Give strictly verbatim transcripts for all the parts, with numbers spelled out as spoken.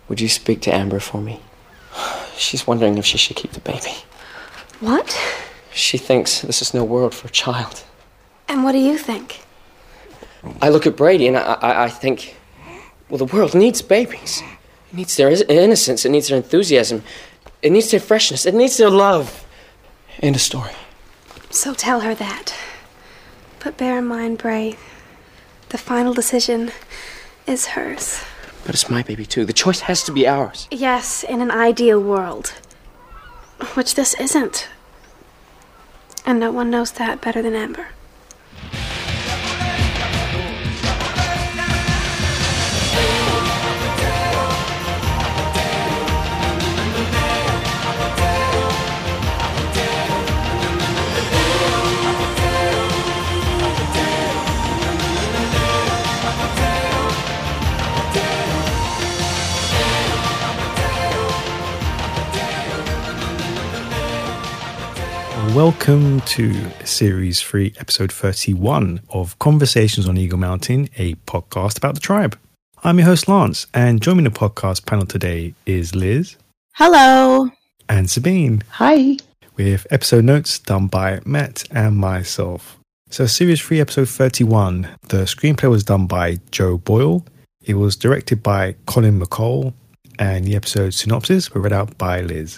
Would you speak to Amber for me? She's wondering if she should keep the baby. What? She thinks this is no world for a child. And what do you think? I look at Brady and I, I, I think, well, the world needs babies. It needs their innocence. It needs their enthusiasm. It needs their freshness. It needs their love. End of story. So tell her that. But bear in mind, Bray, the final decision is hers. But it's my baby, too. The choice has to be ours. Yes, in an ideal world. Which this isn't. And no one knows that better than Amber. Welcome to Series three, Episode thirty-one of Conversations on Eagle Mountain, a podcast about the tribe. I'm your host, Lance, and joining the podcast panel today is Liz. Hello. And Sabine. Hi. With episode notes done by Matt and myself. So Series three, Episode thirty-one, the screenplay was done by Joe Boyle. It was directed by Colin McCall, and the episode synopsis were read out by Liz.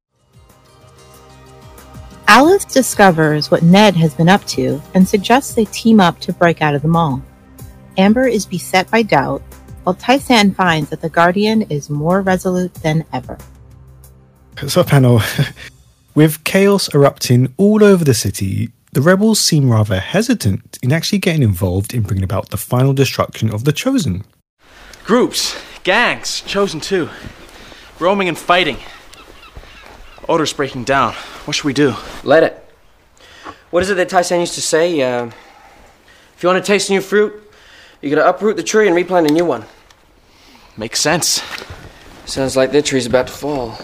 Alice discovers what Ned has been up to and suggests they team up to break out of the mall. Amber is beset by doubt, while Tai-San finds that the Guardian is more resolute than ever. So, panel, with chaos erupting all over the city, the rebels seem rather hesitant in actually getting involved in bringing about the final destruction of the Chosen. Groups, gangs, Chosen too, roaming and fighting. Order's breaking down. What should we do? Let it. What is it that Tai-San used to say? Uh, if you want to taste new fruit, you gotta uproot the tree and replant a new one. Makes sense. Sounds like their tree's about to fall.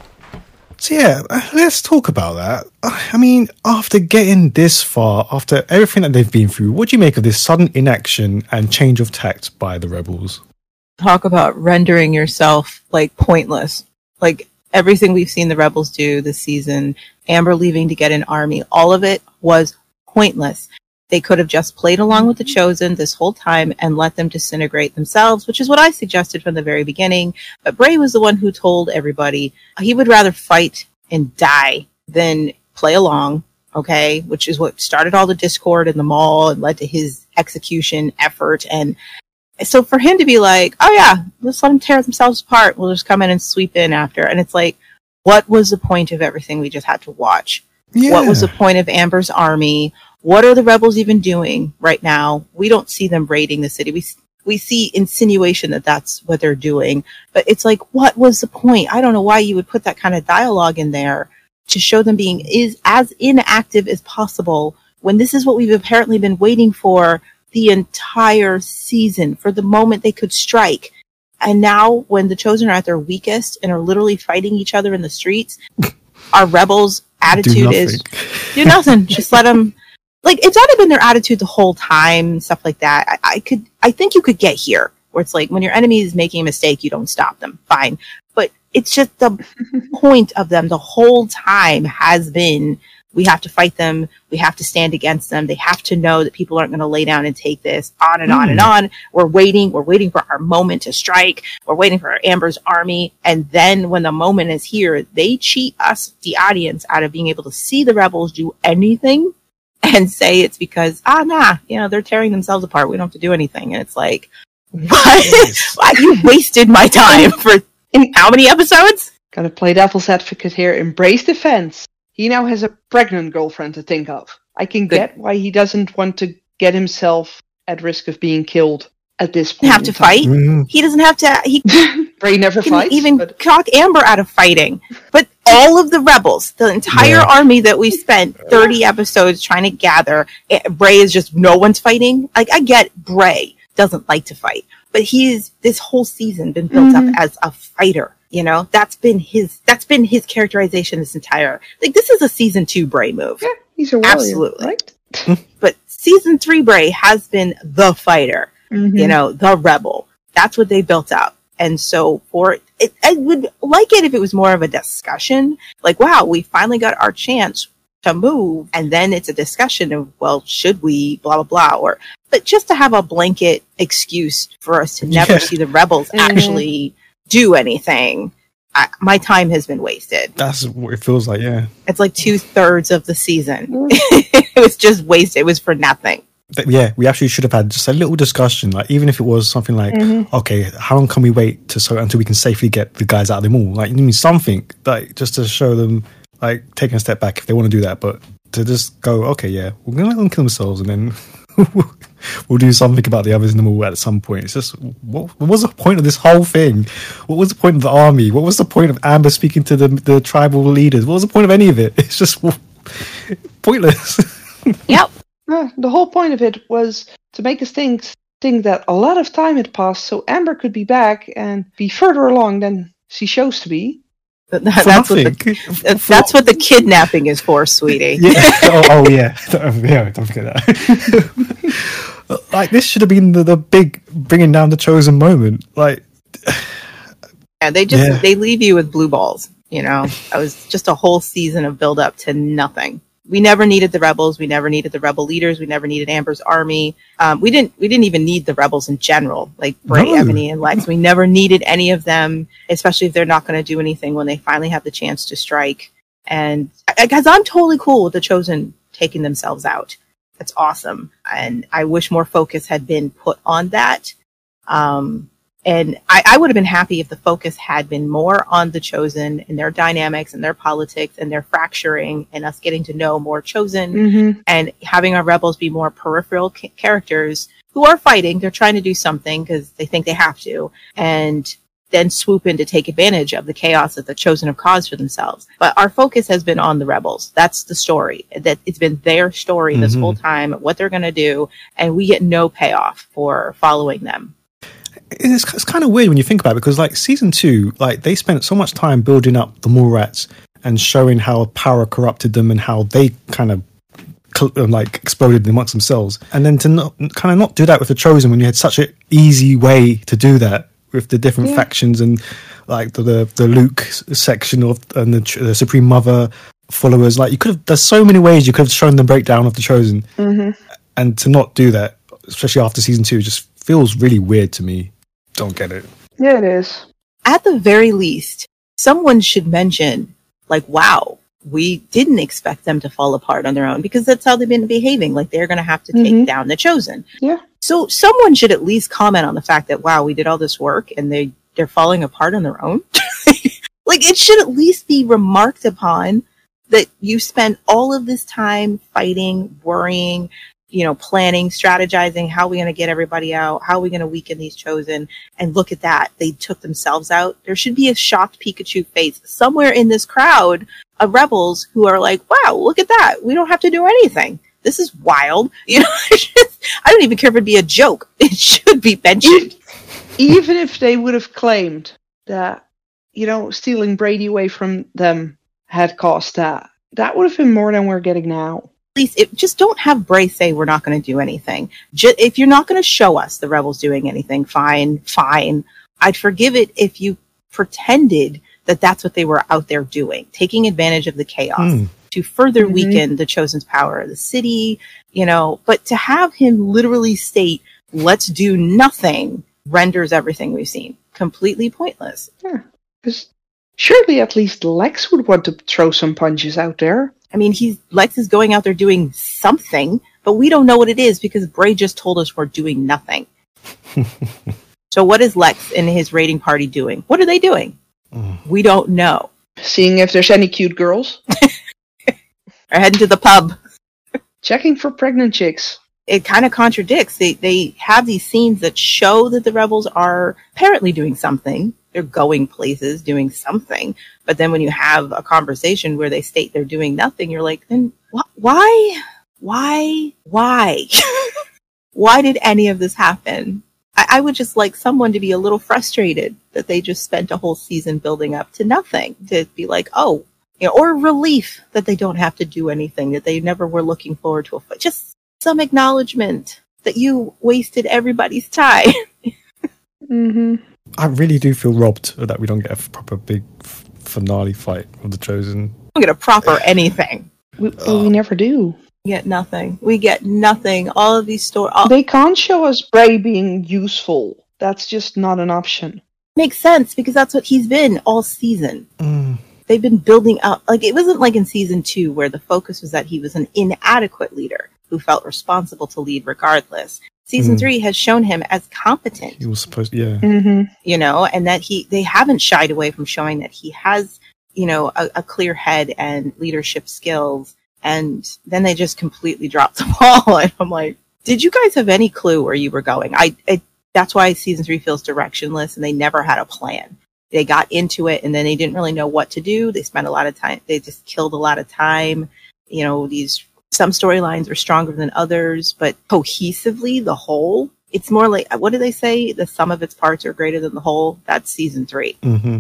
So yeah, let's talk about that. I mean, after getting this far, after everything that they've been through, what do you make of this sudden inaction and change of tact by the rebels? Talk about rendering yourself, like, pointless. Like, everything we've seen the rebels do this season, Amber leaving to get an army, all of it was pointless. They could have just played along with the Chosen this whole time and let them disintegrate themselves, which is what I suggested from the very beginning. But Bray was the one who told everybody he would rather fight and die than play along, okay? Which is what started all the discord in the mall and led to his execution effort. And so for him to be like, oh yeah, let's let them tear themselves apart. We'll just come in and sweep in after. And it's like, what was the point of everything we just had to watch? Yeah. What was the point of Amber's army? What are the rebels even doing right now? We don't see them raiding the city. We we see insinuation that that's what they're doing. But it's like, what was the point? I don't know why you would put that kind of dialogue in there to show them being is as inactive as possible when this is what we've apparently been waiting for the entire season, for the moment they could strike. And now when the Chosen are at their weakest and are literally fighting each other in the streets, our rebels' attitude is do nothing. Just let them, like, it's not been their attitude the whole time and stuff like that. I, I could, I think you could get here where it's like when your enemy is making a mistake, you don't stop them. Fine. But it's just the point of them the whole time has been, we have to fight them. We have to stand against them. They have to know that people aren't going to lay down and take this on and mm. on and on. We're waiting. We're waiting for our moment to strike. We're waiting for Amber's army. And then when the moment is here, they cheat us, the audience, out of being able to see the rebels do anything and say it's because, ah, nah, you know, they're tearing themselves apart. We don't have to do anything. And it's like, what? Why you wasted my time for in how many episodes? Gotta play devil's advocate here. Embrace defense. He now has a pregnant girlfriend to think of. I can get why he doesn't want to get himself at risk of being killed at this point. He doesn't have to fight. Mm-hmm. He doesn't have to. He Bray never fights. Even but... talk Amber out of fighting. But all of the rebels, the entire yeah. army that we spent thirty episodes trying to gather, Bray is just no one's fighting. Like, I get Bray doesn't like to fight, but he's this whole season been built mm-hmm. up as a fighter. You know, that's been his, that's been his characterization this entire, like, this is a season two Bray move. Yeah, he's a warrior, absolutely. Right? But season three Bray has been the fighter, mm-hmm. you know, the rebel. That's what they built up. And so for it, I would like it if it was more of a discussion. Like, wow, we finally got our chance to move. And then it's a discussion of, well, should we, blah, blah, blah. Or, but just to have a blanket excuse for us to never Yeah. see the rebels Mhm. actually do anything. I, my time has been wasted. That's what it feels like, yeah. It's like two thirds of the season. It was just wasted. It was for nothing. But yeah, we actually should have had just a little discussion, like even if it was something like, Mm-hmm. okay, how long can we wait to so until we can safely get the guys out of the mall? Like, you mean something like just to show them, like taking a step back if they want to do that, but to just go, okay, yeah, we're gonna let them kill themselves, and then we'll do something about the others in the mall at some point. It's just, what, what was the point of this whole thing? What was the point of the army? What was the point of Amber speaking to the the tribal leaders? What was the point of any of it? It's just pointless. Yep. Uh, the whole point of it was to make us think think that a lot of time had passed, so Amber could be back and be further along than she chose to be. That- For that's, what nothing. the, For- that's what the kidnapping is for, sweetie. Yeah. oh, oh yeah. Don't, yeah. Don't forget that. Like, this should have been the, the big bringing down the Chosen moment. Like, Yeah, they just Yeah. they leave you with blue balls. You know, that was just a whole season of build up to nothing. We never needed the rebels. We never needed the rebel leaders. We never needed Amber's army. Um, we didn't. We didn't even need the rebels in general, like Bray, No. Ebony, and Lex. We never needed any of them, especially if they're not going to do anything when they finally have the chance to strike. And because I'm totally cool with the Chosen taking themselves out, that's awesome. And I wish more focus had been put on that. Um, And I, I would have been happy if the focus had been more on the Chosen and their dynamics and their politics and their fracturing and us getting to know more Chosen Mm-hmm. and having our rebels be more peripheral ca- characters who are fighting. They're trying to do something because they think they have to, and then swoop in to take advantage of the chaos that the Chosen have caused for themselves. But our focus has been on the rebels. That's the story. That it's been their story this Mhm. whole time, what they're going to do, and we get no payoff for following them. it's, it's kind of weird when you think about it, because like season two, like they spent so much time building up the Mallrats and showing how power corrupted them and how they kind of cl- like exploded amongst themselves, and then to not kind of not do that with the Chosen when you had such an easy way to do that with the different Yeah. factions and like the the, the Luke section of and the, the Supreme Mother followers. Like you could have, there's so many ways you could have shown the breakdown of the Chosen, Mm-hmm. and to not do that, especially after season two, just feels really weird to me. Don't get it. Yeah, it is. At the very least, someone should mention, like, wow, we didn't expect them to fall apart on their own, because that's how they've been behaving. Like, they're going to have to take Mhm. down the Chosen. Yeah. So someone should at least comment on the fact that, wow, we did all this work and they, they're falling apart on their own. Like, it should at least be remarked upon that you spent all of this time fighting, worrying, you know, planning, strategizing, how are we going to get everybody out? How are we going to weaken these Chosen? And look at that. They took themselves out. There should be a shocked Pikachu face somewhere in this crowd of rebels who are like, wow, look at that. We don't have to do anything. This is wild. You know, I don't even care if it'd be a joke. It should be mentioned. Even if they would have claimed that, you know, stealing Brady away from them had cost that, that would have been more than we're getting now. At least it, just don't have Bray say we're not going to do anything. Just, if you're not going to show us the rebels doing anything, fine, fine. I'd forgive it if you pretended that that's what they were out there doing, taking advantage of the chaos Hmm. to further Mhm. weaken the Chosen's power of the city, you know. But to have him literally state, let's do nothing, renders everything we've seen completely pointless. Because surely at least Lex would want to throw some punches out there. I mean, he's Lex is going out there doing something, but we don't know what it is because Bray just told us we're doing nothing. So what is Lex and his raiding party doing? What are they doing? Mm. We don't know. Seeing if there's any cute girls. They're heading to the pub. Checking for pregnant chicks. It kind of contradicts. They they have these scenes that show that the rebels are apparently doing something. They're going places, doing something. But then when you have a conversation where they state they're doing nothing, you're like, then wh- why? Why? Why? Why did any of this happen? I-, I would just like someone to be a little frustrated that they just spent a whole season building up to nothing. To be like, oh, you know, or relief that they don't have to do anything, that they never were looking forward to a fight. Just some acknowledgement that you wasted everybody's time. Mm-hmm. I really do feel robbed that we don't get a proper big f- finale fight of the Chosen. We don't get a proper anything. We, well, we never do. We get nothing. We get nothing. All of these stories. All- They can't show us Bray being useful. That's just not an option. Makes sense, because that's what he's been all season. Mm. They've been building up. Like, it wasn't like in season two where the focus was that he was an inadequate leader who felt responsible to lead regardless. Season Mm. three has shown him as competent. He was supposed, yeah. Mm-hmm. You know, and that he, they haven't shied away from showing that he has, you know, a, a clear head and leadership skills. And then they just completely dropped the ball. And I'm like, did you guys have any clue where you were going? I, I that's why season three feels directionless, and they never had a plan. They got into it and then they didn't really know what to do. They spent a lot of time. They just killed a lot of time. You know, these, some storylines are stronger than others, but cohesively, the whole, it's more like, what do they say? The sum of its parts are greater than the whole. That's season three. Mm-hmm.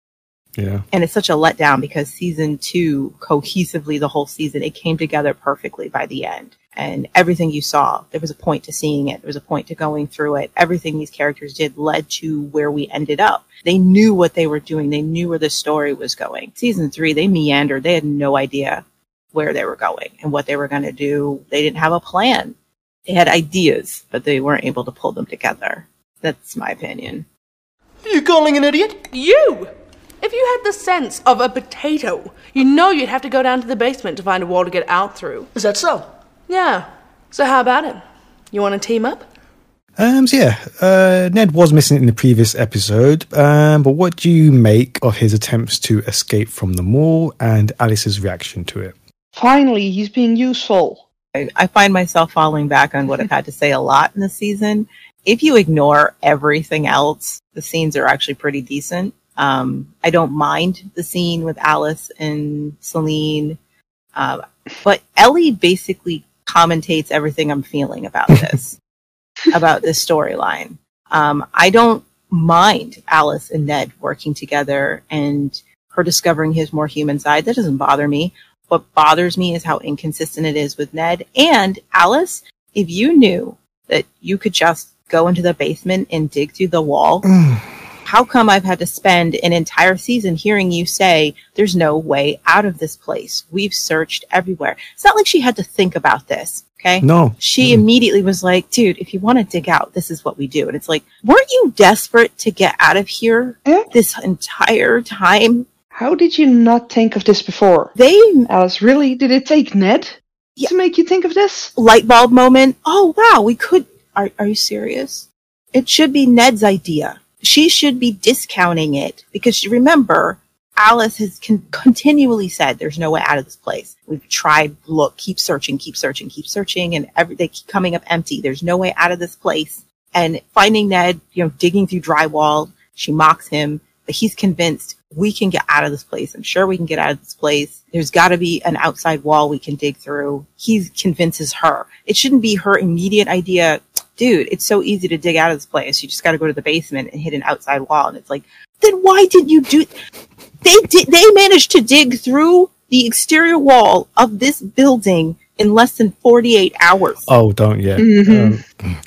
Yeah. And it's such a letdown because season two, cohesively, the whole season, it came together perfectly by the end. And everything you saw, there was a point to seeing it. There was a point to going through it. Everything these characters did led to where we ended up. They knew what they were doing. They knew where the story was going. Season three, they meandered. They had no idea where they were going and what they were going to do. They didn't have a plan. They had ideas, but they weren't able to pull them together. That's my opinion. You calling an idiot? You! If you had the sense of a potato, you know you'd have to go down to the basement to find a wall to get out through. Is that so? Yeah. So how about it? You want to team up? Um, so yeah, uh, Ned was missing in the previous episode, um, but what do you make of his attempts to escape from the mall and Alice's reaction to it? Finally, he's being useful. I, I find myself falling back on what I've had to say a lot in this season. If you ignore everything else, the scenes are actually pretty decent. Um, I don't mind the scene with Alice and Celine, uh, but Ellie basically commentates everything I'm feeling about this, about this storyline. Um, I don't mind Alice and Ned working together and her discovering his more human side. That doesn't bother me. What bothers me is how inconsistent it is with Ned and Alice. If you knew that you could just go into the basement and dig through the wall, how come I've had to spend an entire season hearing you say there's no way out of this place? We've searched everywhere. It's not like she had to think about this, okay? No. She Mm. immediately was like, dude, if you want to dig out, this is what we do. And it's like, weren't you desperate to get out of here Yeah. this entire time? How did you not think of this before? They, Alice, really? Did it take Ned Yeah. to make you think of this? light bulb moment. Oh, wow, we could. Are, are you serious? It should be Ned's idea. She should be discounting it because you remember, Alice has con- continually said there's no way out of this place. We've tried, look, keep searching, keep searching, keep searching, and every, they keep coming up empty. There's no way out of this place. And finding Ned, you know, digging through drywall, she mocks him, but he's convinced we can get out of this place. I'm sure we can get out of this place. There's got to be an outside wall we can dig through. He convinces her. It shouldn't be her immediate idea. Dude, it's so easy to dig out of this place. You just got to go to the basement and hit an outside wall. And it's like, then why didn't you do? They did. They managed to dig through the exterior wall of this building in less than forty-eight hours. Oh, don't, yeah. Mhm. Um,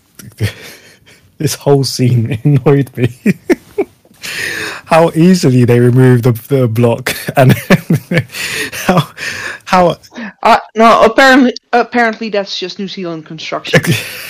this whole scene annoyed me. How easily they removed the, the block and how how Uh, no, apparently, apparently that's just New Zealand construction.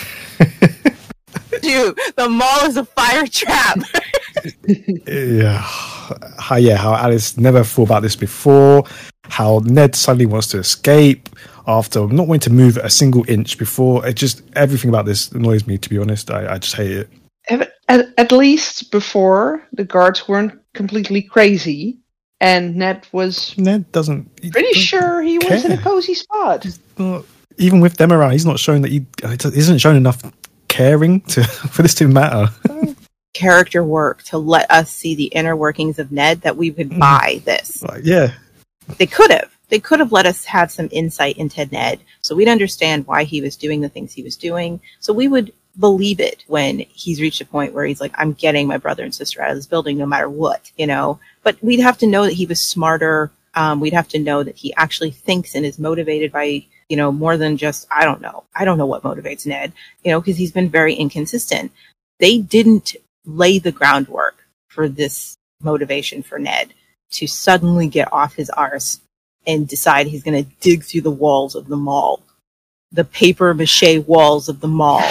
Dude, the mall is a fire trap. yeah how yeah how Alice never thought about this before, how Ned suddenly wants to escape after not wanting to move a single inch before. It just, everything about this annoys me, to be honest. I, I just hate it. At, at, at least before, the guards weren't completely crazy, and Ned was Ned doesn't he pretty doesn't sure he was in a care. cozy spot. Not- even with them around, he's not showing that he isn't showing enough caring to for this to matter. Character work to let us see the inner workings of Ned that we would buy this. Like, yeah, They could have. They could have let us have some insight into Ned so we'd understand why he was doing the things he was doing. So we would believe it when he's reached a point where he's like, I'm getting my brother and sister out of this building no matter what, you know. But we'd have to know that he was smarter. Um, we'd have to know that he actually thinks and is motivated by, you know, more than just, I don't know. I don't know what motivates Ned, you know, because he's been very inconsistent. They didn't lay the groundwork for this motivation for Ned to suddenly get off his arse and decide he's going to dig through the walls of the mall. The paper mache walls of the mall.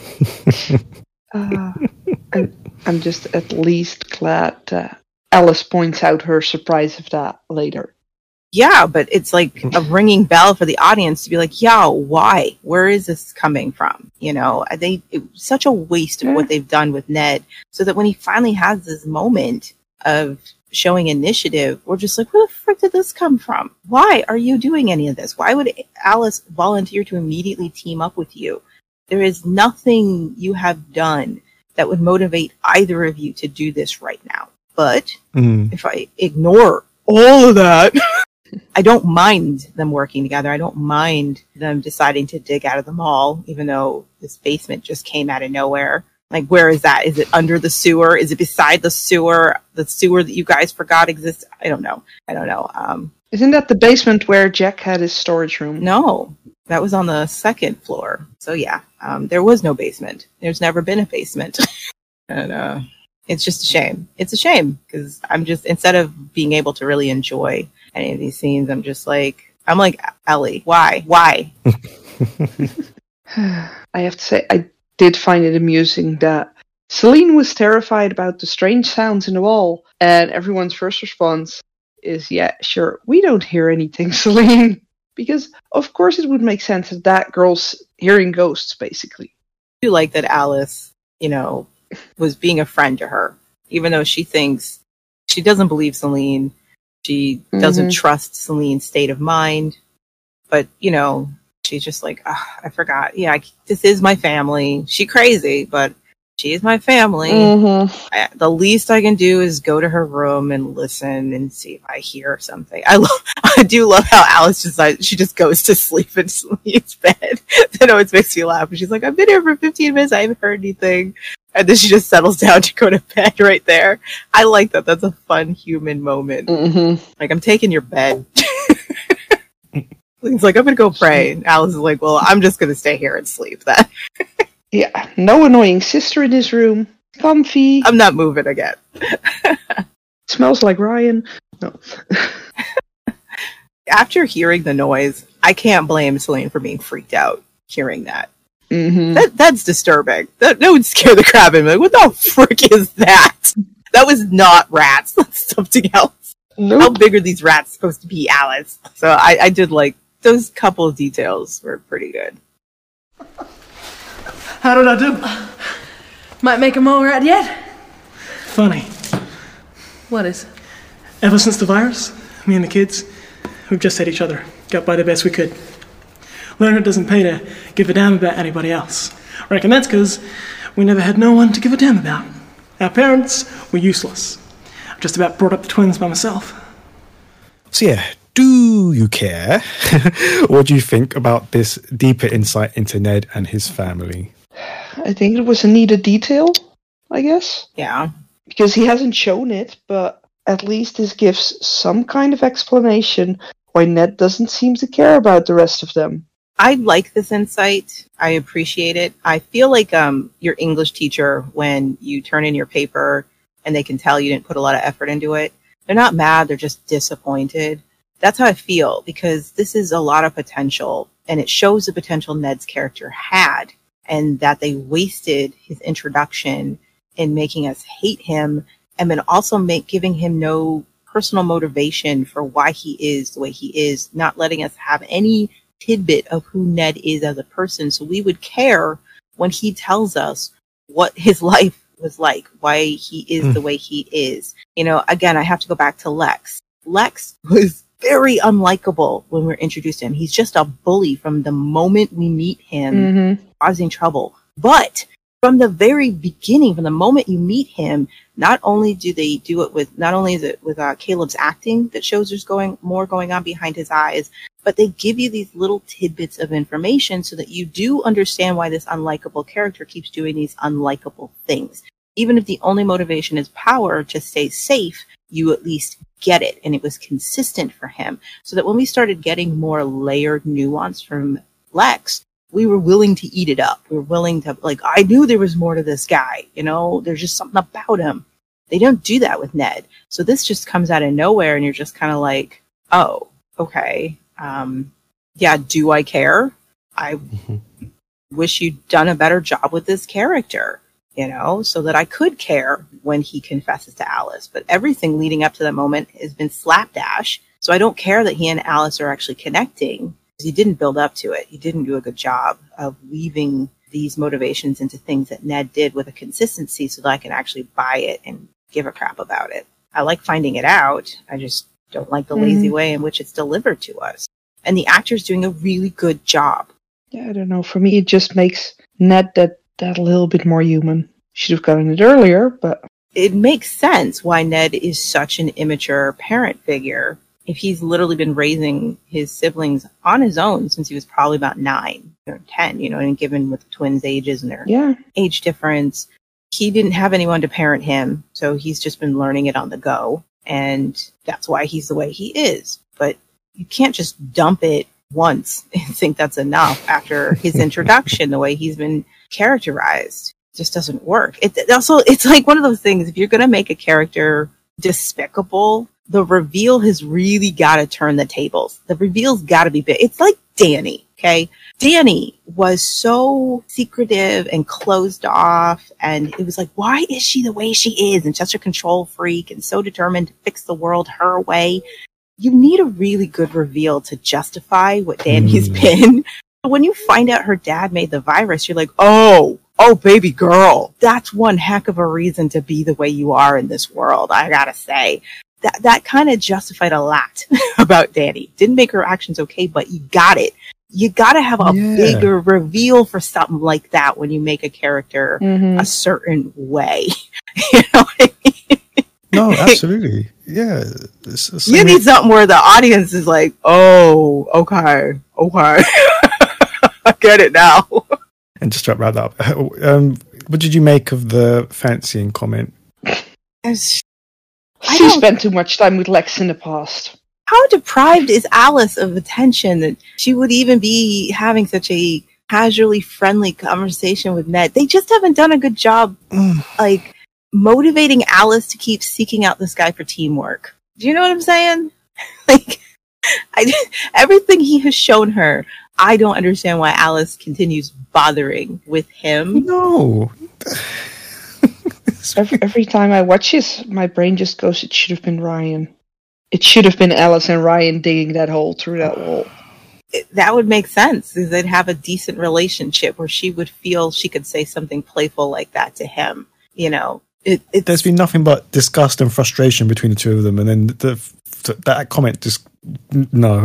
uh, I'm, I'm just at least glad uh, Alice points out her surprise of that later. Yeah, but it's like a ringing bell for the audience to be like, yeah, why? Where is this coming from? You know, they it was such a waste of yeah. what they've done with Ned, so that when he finally has this moment of showing initiative, we're just like, where the frick did this come from? Why are you doing any of this? Why would Alice volunteer to immediately team up with you? There is nothing you have done that would motivate either of you to do this right now. But mm. if I ignore all of that, I don't mind them working together. I don't mind them deciding to dig out of the mall, even though this basement just came out of nowhere. Like, where is that? Is it under the sewer? Is it beside the sewer? The sewer that you guys forgot exists? I don't know. I don't know. Um, Isn't that the basement where Jack had his storage room? No, that was on the second floor. So yeah, um, there was no basement. There's never been a basement. and uh, it's just a shame. It's a shame because I'm just, instead of being able to really enjoy any of these scenes, I'm just like, I'm like, Ellie, why? Why? I have to say, I did find it amusing that Celine was terrified about the strange sounds in the wall, and everyone's first response is, yeah, sure, we don't hear anything, Celine. Because, of course, it would make sense that that girl's hearing ghosts, basically. I do like that Alice, you know, was being a friend to her, even though she thinks she doesn't believe Celine. She mm-hmm. doesn't trust Celine's state of mind. But, you know, she's just like, oh, I forgot. Yeah, I, this is my family. She crazy, but she is my family. Mm-hmm. I, the least I can do is go to her room and listen and see if I hear something. I love, I do love how Alice just, she just goes to sleep in Celine's bed. That always makes me laugh. And she's like, I've been here for fifteen minutes. I haven't heard anything. And then she just settles down to go to bed right there. I like that. That's a fun human moment. Mm-hmm. Like, I'm taking your bed. He's like, I'm going to go pray. And Alice is like, well, I'm just going to stay here and sleep then. Yeah, no annoying sister in his room. Comfy. I'm not moving again. Smells like Ryan. No. After hearing the noise, I can't blame Celine for being freaked out hearing that. Mm-hmm. That that's disturbing. That, that would scare the crap out of me. Like, what the frick is that? That was not rats. That's something else. Nope. How big are these rats supposed to be, Alice? So I, I did like, those couple of details were pretty good. How did I do? Might make a mole rat yet? Funny. What is? Ever since the virus, me and the kids, we've just had each other. Got by the best we could. Learned it doesn't pay to give a damn about anybody else. Reckon that's because we never had no one to give a damn about. Our parents were useless. I just about brought up the twins by myself. So yeah, do you care? What do you think about this deeper insight into Ned and his family? I think it was a needed detail, I guess. Yeah. Because he hasn't shown it, but at least this gives some kind of explanation why Ned doesn't seem to care about the rest of them. I like this insight. I appreciate it. I feel like um, your English teacher, when you turn in your paper and they can tell you didn't put a lot of effort into it, they're not mad, they're just disappointed. That's how I feel, because this is a lot of potential, and it shows the potential Ned's character had, and that they wasted his introduction in making us hate him, and then also make giving him no personal motivation for why he is the way he is, not letting us have any tidbit of who Ned is as a person, so we would care when he tells us what his life was like, why he is mm. the way he is. You know, again, I have to go back to Lex. Lex was very unlikable when we're introduced to him. He's just a bully from the moment we meet him, mm-hmm. causing trouble. But from the very beginning, from the moment you meet him, not only do they do it with, not only is it with uh, Caleb's acting that shows there's going more going on behind his eyes, but they give you these little tidbits of information so that you do understand why this unlikable character keeps doing these unlikable things. Even if the only motivation is power to stay safe, you at least get it. And it was consistent for him. So that when we started getting more layered nuance from Lex, we were willing to eat it up. We were willing to, like, I knew there was more to this guy. You know, there's just something about him They don't do that with Ned. So this just comes out of nowhere and you're just kind of like, oh, okay. Um, yeah, do I care? I mm-hmm. wish you'd done a better job with this character, you know, so that I could care when he confesses to Alice. But everything leading up to that moment has been slapdash. So I don't care that he and Alice are actually connecting. He didn't build up to it. He didn't do a good job of weaving these motivations into things that Ned did with a consistency so that I can actually buy it and give a crap about it. I like finding it out. I just don't like the lazy mm-hmm. way in which it's delivered to us. And the actor's doing a really good job. Yeah, I don't know. For me, it just makes Ned that, that little bit more human. Should have gotten it earlier, but... It makes sense why Ned is such an immature parent figure if he's literally been raising his siblings on his own since he was probably about nine or ten, you know, and given with the twins' ages and their yeah. age difference. He didn't have anyone to parent him, so he's just been learning it on the go, and that's why he's the way he is. But you can't just dump it once and think that's enough after his introduction, the way he's been characterized. It just doesn't work. It, it also, it's like one of those things, if you're going to make a character despicable, the reveal has really got to turn the tables. The reveal's got to be big. It's like Dany, okay? Dany was so secretive and closed off, and it was like, why is she the way she is? And such a control freak and so determined to fix the world her way. You need a really good reveal to justify what Dany's mm. been. When you find out her dad made the virus, you're like, oh, oh, baby girl, that's one heck of a reason to be the way you are in this world, I gotta say. That that kind of justified a lot about Dany. Didn't make her actions okay, but you got it. You got to have a yeah. bigger reveal for something like that when you make a character mm-hmm. a certain way. You know what I mean? No, absolutely. Yeah. It's, it's you need something where the audience is like, oh, okay, okay. I get it now. And just to wrap that up, um, what did you make of the fancying comment? It's, She spent too much time with Lex in the past. How deprived is Alice of attention that she would even be having such a casually friendly conversation with Ned? They just haven't done a good job, like, motivating Alice to keep seeking out this guy for teamwork. Do you know what I'm saying? Like, I, everything he has shown her, I don't understand why Alice continues bothering with him. No. every, every time I watch this, my brain just goes, it should have been Ryan. It should have been Alice and Ryan digging that hole through that wall. It, that would make sense, because they'd have a decent relationship where she would feel she could say something playful like that to him. You know, it, it's, there's been nothing but disgust and frustration between the two of them, and then the, the, that comment just no.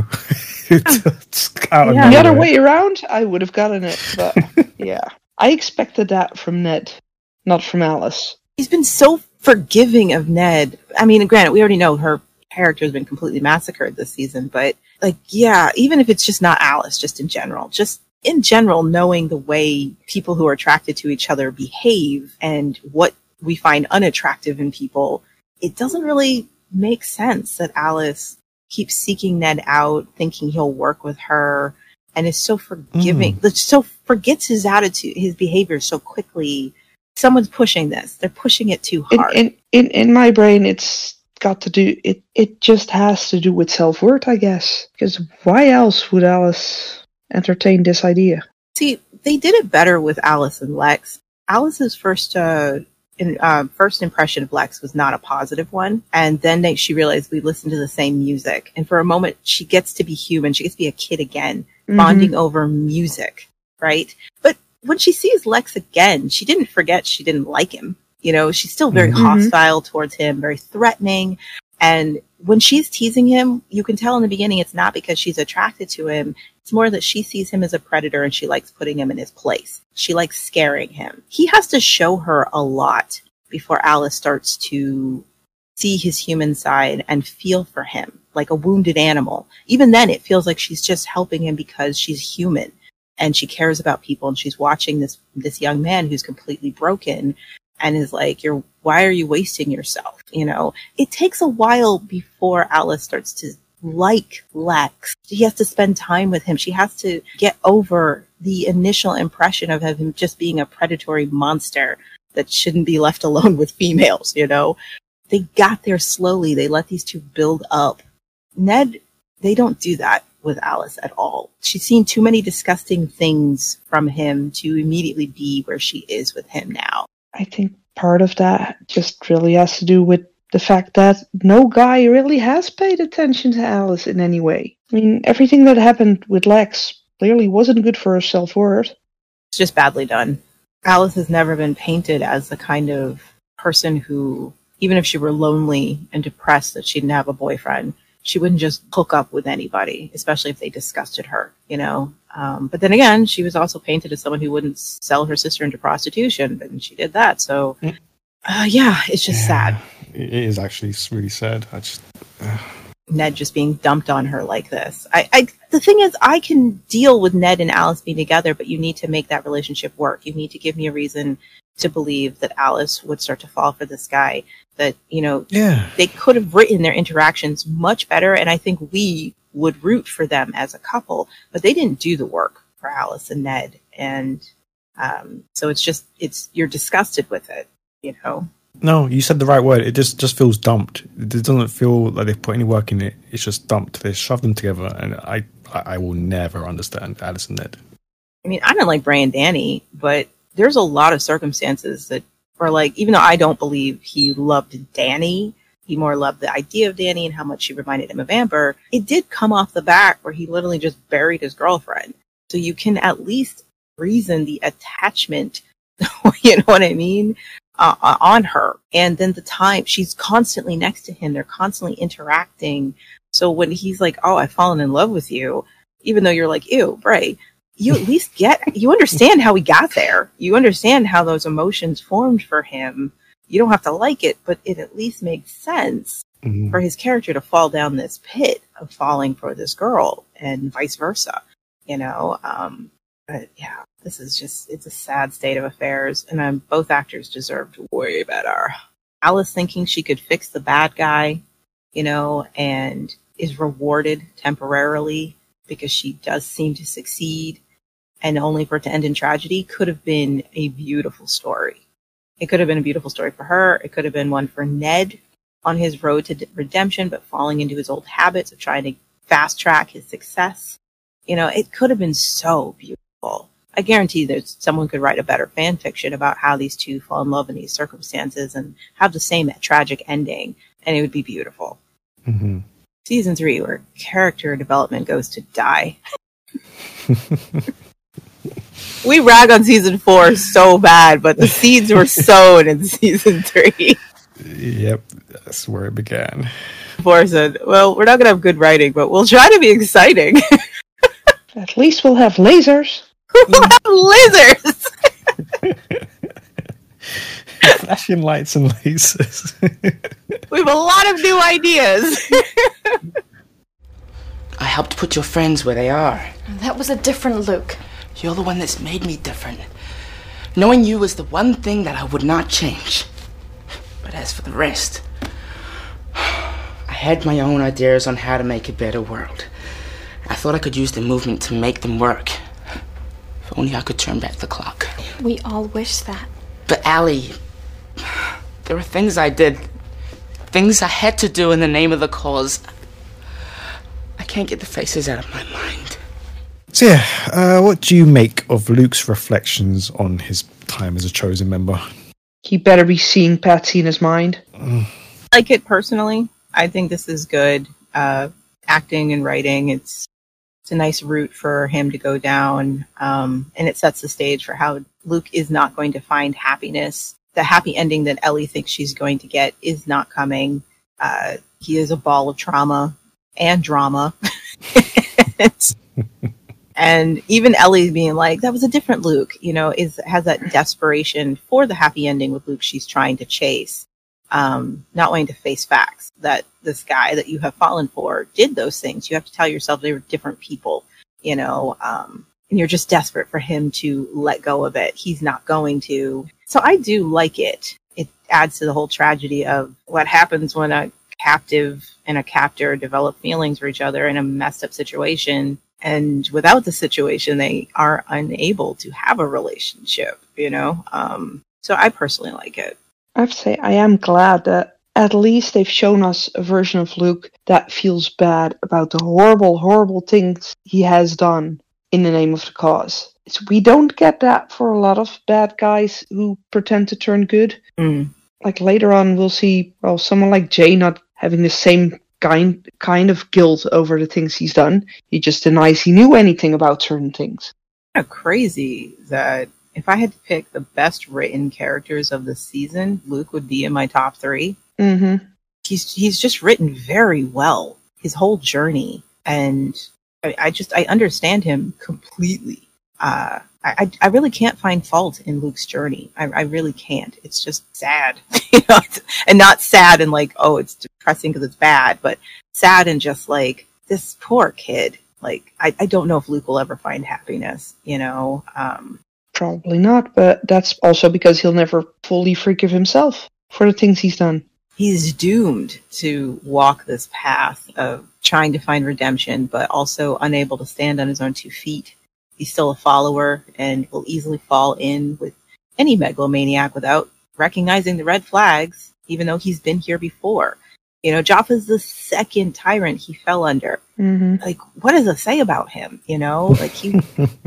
It's out of yeah. The other way around, I would have gotten it, but yeah, I expected that from Ned, not from Alice. He's been so forgiving of Ned. I mean, granted, we already know her character has been completely massacred this season, but like, yeah, even if it's just not Alice, just in general, just in general, knowing the way people who are attracted to each other behave and what we find unattractive in people, it doesn't really make sense that Alice keeps seeking Ned out, thinking he'll work with her, and is so forgiving, mm. so forgets his attitude, his behavior so quickly. Someone's pushing this. They're pushing it too hard. In, in, in, in my brain, it's got to do, it, it just has to do with self-worth, I guess. Because why else would Alice entertain this idea? See, they did it better with Alice and Lex. Alice's first uh, in, uh, first impression of Lex was not a positive one. And then they, she realized we listened to the same music. And for a moment, she gets to be human. She gets to be a kid again, mm-hmm. bonding over music, right? But when she sees Lex again, she didn't forget she didn't like him. You know, she's still very mm-hmm. hostile towards him, very threatening. And when she's teasing him, you can tell in the beginning it's not because she's attracted to him. It's more that she sees him as a predator and she likes putting him in his place. She likes scaring him. He has to show her a lot before Alice starts to see his human side and feel for him like a wounded animal. Even then, it feels like she's just helping him because she's human and she cares about people, and she's watching this this young man who's completely broken and is like, "You're why are you wasting yourself?" You know, it takes a while before Alice starts to like Lex. She has to spend time with him. She has to get over the initial impression of him just being a predatory monster that shouldn't be left alone with females, you know? They got there slowly. They let these two build up. Ned, they don't do that with Alice at all. She's seen too many disgusting things from him to immediately be where she is with him now. I think part of that just really has to do with the fact that no guy really has paid attention to Alice in any way. I mean, everything that happened with Lex clearly wasn't good for her self-worth. It's just badly done. Alice has never been painted as the kind of person who, even if she were lonely and depressed that she didn't have a boyfriend, she wouldn't just hook up with anybody, especially if they disgusted her, you know? Um, but then again, she was also painted as someone who wouldn't sell her sister into prostitution, and she did that. So, uh, yeah, it's just Yeah, sad. It is actually really sad. I just... Uh... Ned just being dumped on her like this. I, I, the thing is, I can deal with Ned and Alice being together, but you need to make that relationship work. You need to give me a reason to believe that Alice would start to fall for this guy. That, you know, Yeah. they could have written their interactions much better, and I think we would root for them as a couple, but they didn't do the work for Alice and Ned. And um, so it's just, it's you're disgusted with it, you know? No, you said the right word. It just, just feels dumped. It doesn't feel like they've put any work in it. It's just dumped. They shoved them together, and I, I, I will never understand Alice and Ned. I mean, I didn't like Bray and Danny, but there's a lot of circumstances that are like, even though I don't believe he loved Danny, he more loved the idea of Danny and how much she reminded him of Amber, it did come off the back where he literally just buried his girlfriend. So you can at least reason the attachment, you know what I mean? Uh, on her. And then the time she's constantly next to him, they're constantly interacting. So when he's like, oh, I've fallen in love with you, even though you're like, ew, Bray, you at least get, you understand how he got there. You understand how those emotions formed for him. You don't have to like it, but it at least makes sense mm-hmm. for his character to fall down this pit of falling for this girl and vice versa, you know? Um, but yeah, this is just, it's a sad state of affairs, and um, both actors deserved way better. Alice thinking she could fix the bad guy, you know, and is rewarded temporarily because she does seem to succeed, and only for it to end in tragedy, could have been a beautiful story. It could have been a beautiful story for her. It could have been one for Ned on his road to d- redemption, but falling into his old habits of trying to fast track his success. You know, it could have been so beautiful. I guarantee that someone could write a better fan fiction about how these two fall in love in these circumstances and have the same tragic ending, and it would be beautiful. Mm-hmm. Season three, where character development goes to die. We rag on season four so bad, but the seeds were sown in season three. Yep, that's where it began. Four said, well, we're not going to have good writing, but we'll try to be exciting. At least we'll have lasers. We'll have lasers! Flashing lights and lasers. We have a lot of new ideas. I helped put your friends where they are. That was a different Luke. You're the one that's made me different. Knowing you was the one thing that I would not change. But as for the rest, I had my own ideas on how to make a better world. I thought I could use the movement to make them work. If only I could turn back the clock. We all wish that. But Allie, there were things I did, things I had to do in the name of the cause. I can't get the faces out of my mind. So yeah, uh, what do you make of Luke's reflections on his time as a chosen member? He better be seeing Patsy in his mind. Mm. I like it personally. I think this is good uh, acting and writing. It's it's a nice route for him to go down, um, and it sets the stage for how Luke is not going to find happiness. The happy ending that Ellie thinks she's going to get is not coming. Uh, he is a ball of trauma and drama. And even Ellie being like, that was a different Luke, you know, is has that desperation for the happy ending with Luke she's trying to chase, um, not wanting to face facts that this guy that you have fallen for did those things. You have to tell yourself they were different people, you know, um, and you're just desperate for him to let go of it. He's not going to. So I do like it. It adds to the whole tragedy of what happens when a captive and a captor develop feelings for each other in a messed up situation. And without the situation, they are unable to have a relationship, you know? Um, So I personally like it. I have to say, I am glad that at least they've shown us a version of Luke that feels bad about the horrible, horrible things he has done in the name of the cause. It's, we don't get that for a lot of bad guys who pretend to turn good. Mm. Like later on, we'll see, well, someone like Jay not having the same kind kind of guilt over the things he's done. He just denies he knew anything about certain things. Kind of crazy that if I had to pick the best written characters of the season, Luke would be in my top three. Mm-hmm. He's he's just written very well. His whole journey, and I, I just I understand him completely. Uh, I I really can't find fault in Luke's journey. I, I really can't. It's just sad, you know, and not sad and like, oh, it's depressing because it's bad, but sad and just like this poor kid. Like I, I don't know if Luke will ever find happiness. You know. Um, Probably not, but that's also because he'll never fully forgive himself for the things he's done. He's doomed to walk this path of trying to find redemption, but also unable to stand on his own two feet. He's still a follower and will easily fall in with any megalomaniac without recognizing the red flags, even though he's been here before. You know, Jaffa's the second tyrant he fell under. Mm-hmm. Like, what does it say about him? You know, like he...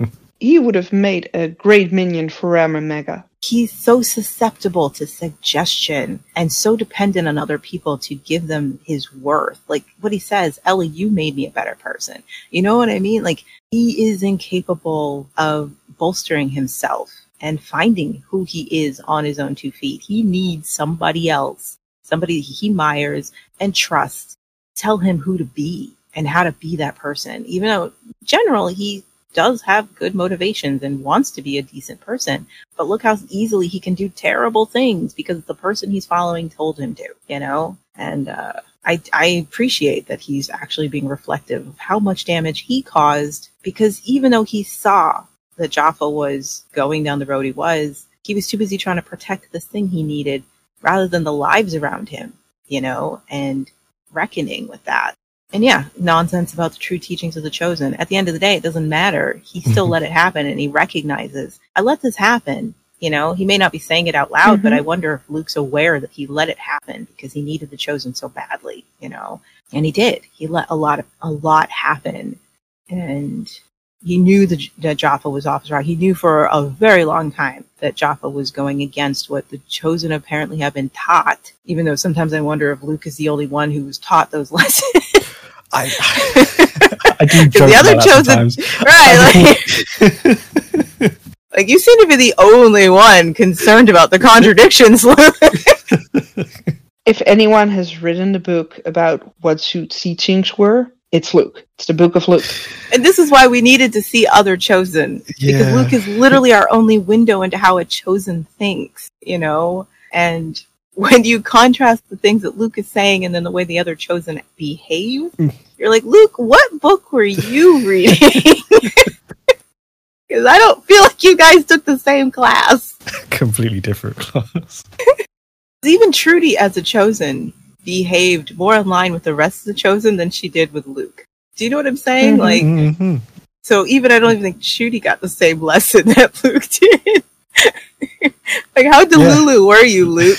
He would have made a great minion for Ram and Mega. He's so susceptible to suggestion and so dependent on other people to give them his worth. Like what he says, Ellie, you made me a better person. You know what I mean? Like he is incapable of bolstering himself and finding who he is on his own two feet. He needs somebody else, somebody he admires and trusts, tell him who to be and how to be that person. Even though generally he does have good motivations and wants to be a decent person, but look how easily he can do terrible things because the person he's following told him to, you know? And uh, I, I appreciate that he's actually being reflective of how much damage he caused, because even though he saw that Jaffa was going down the road he was, he was too busy trying to protect this thing he needed rather than the lives around him, you know, and reckoning with that. And yeah, nonsense about the true teachings of the Chosen. At the end of the day, it doesn't matter. He still let it happen, and he recognizes, I let this happen. You know, he may not be saying it out loud, mm-hmm. but I wonder if Luke's aware that he let it happen because he needed the Chosen so badly, you know. And he did. He let a lot of a lot happen. And he knew that, that Jaffa was off his route. He knew for a very long time that Jaffa was going against what the Chosen apparently have been taught, even though sometimes I wonder if Luke is the only one who was taught those lessons. I, I do joke the other about Chosen, that right? Like, like you seem to be the only one concerned about the contradictions. If anyone has written the book about what Zuut's teachings were, it's Luke. It's the book of Luke. And this is why we needed to see other Chosen, yeah. because Luke is literally our only window into how a Chosen thinks, you know, and. When you contrast the things that Luke is saying and then the way the other Chosen behave, mm. you're like, Luke, what book were you reading? Because I don't feel like you guys took the same class. Completely different class. Even Trudy as a Chosen behaved more in line with the rest of the Chosen than she did with Luke. Do you know what I'm saying? Mm-hmm, like, mm-hmm. So even I don't even think Trudy got the same lesson that Luke did. Like, how delulu yeah. were you, Luke?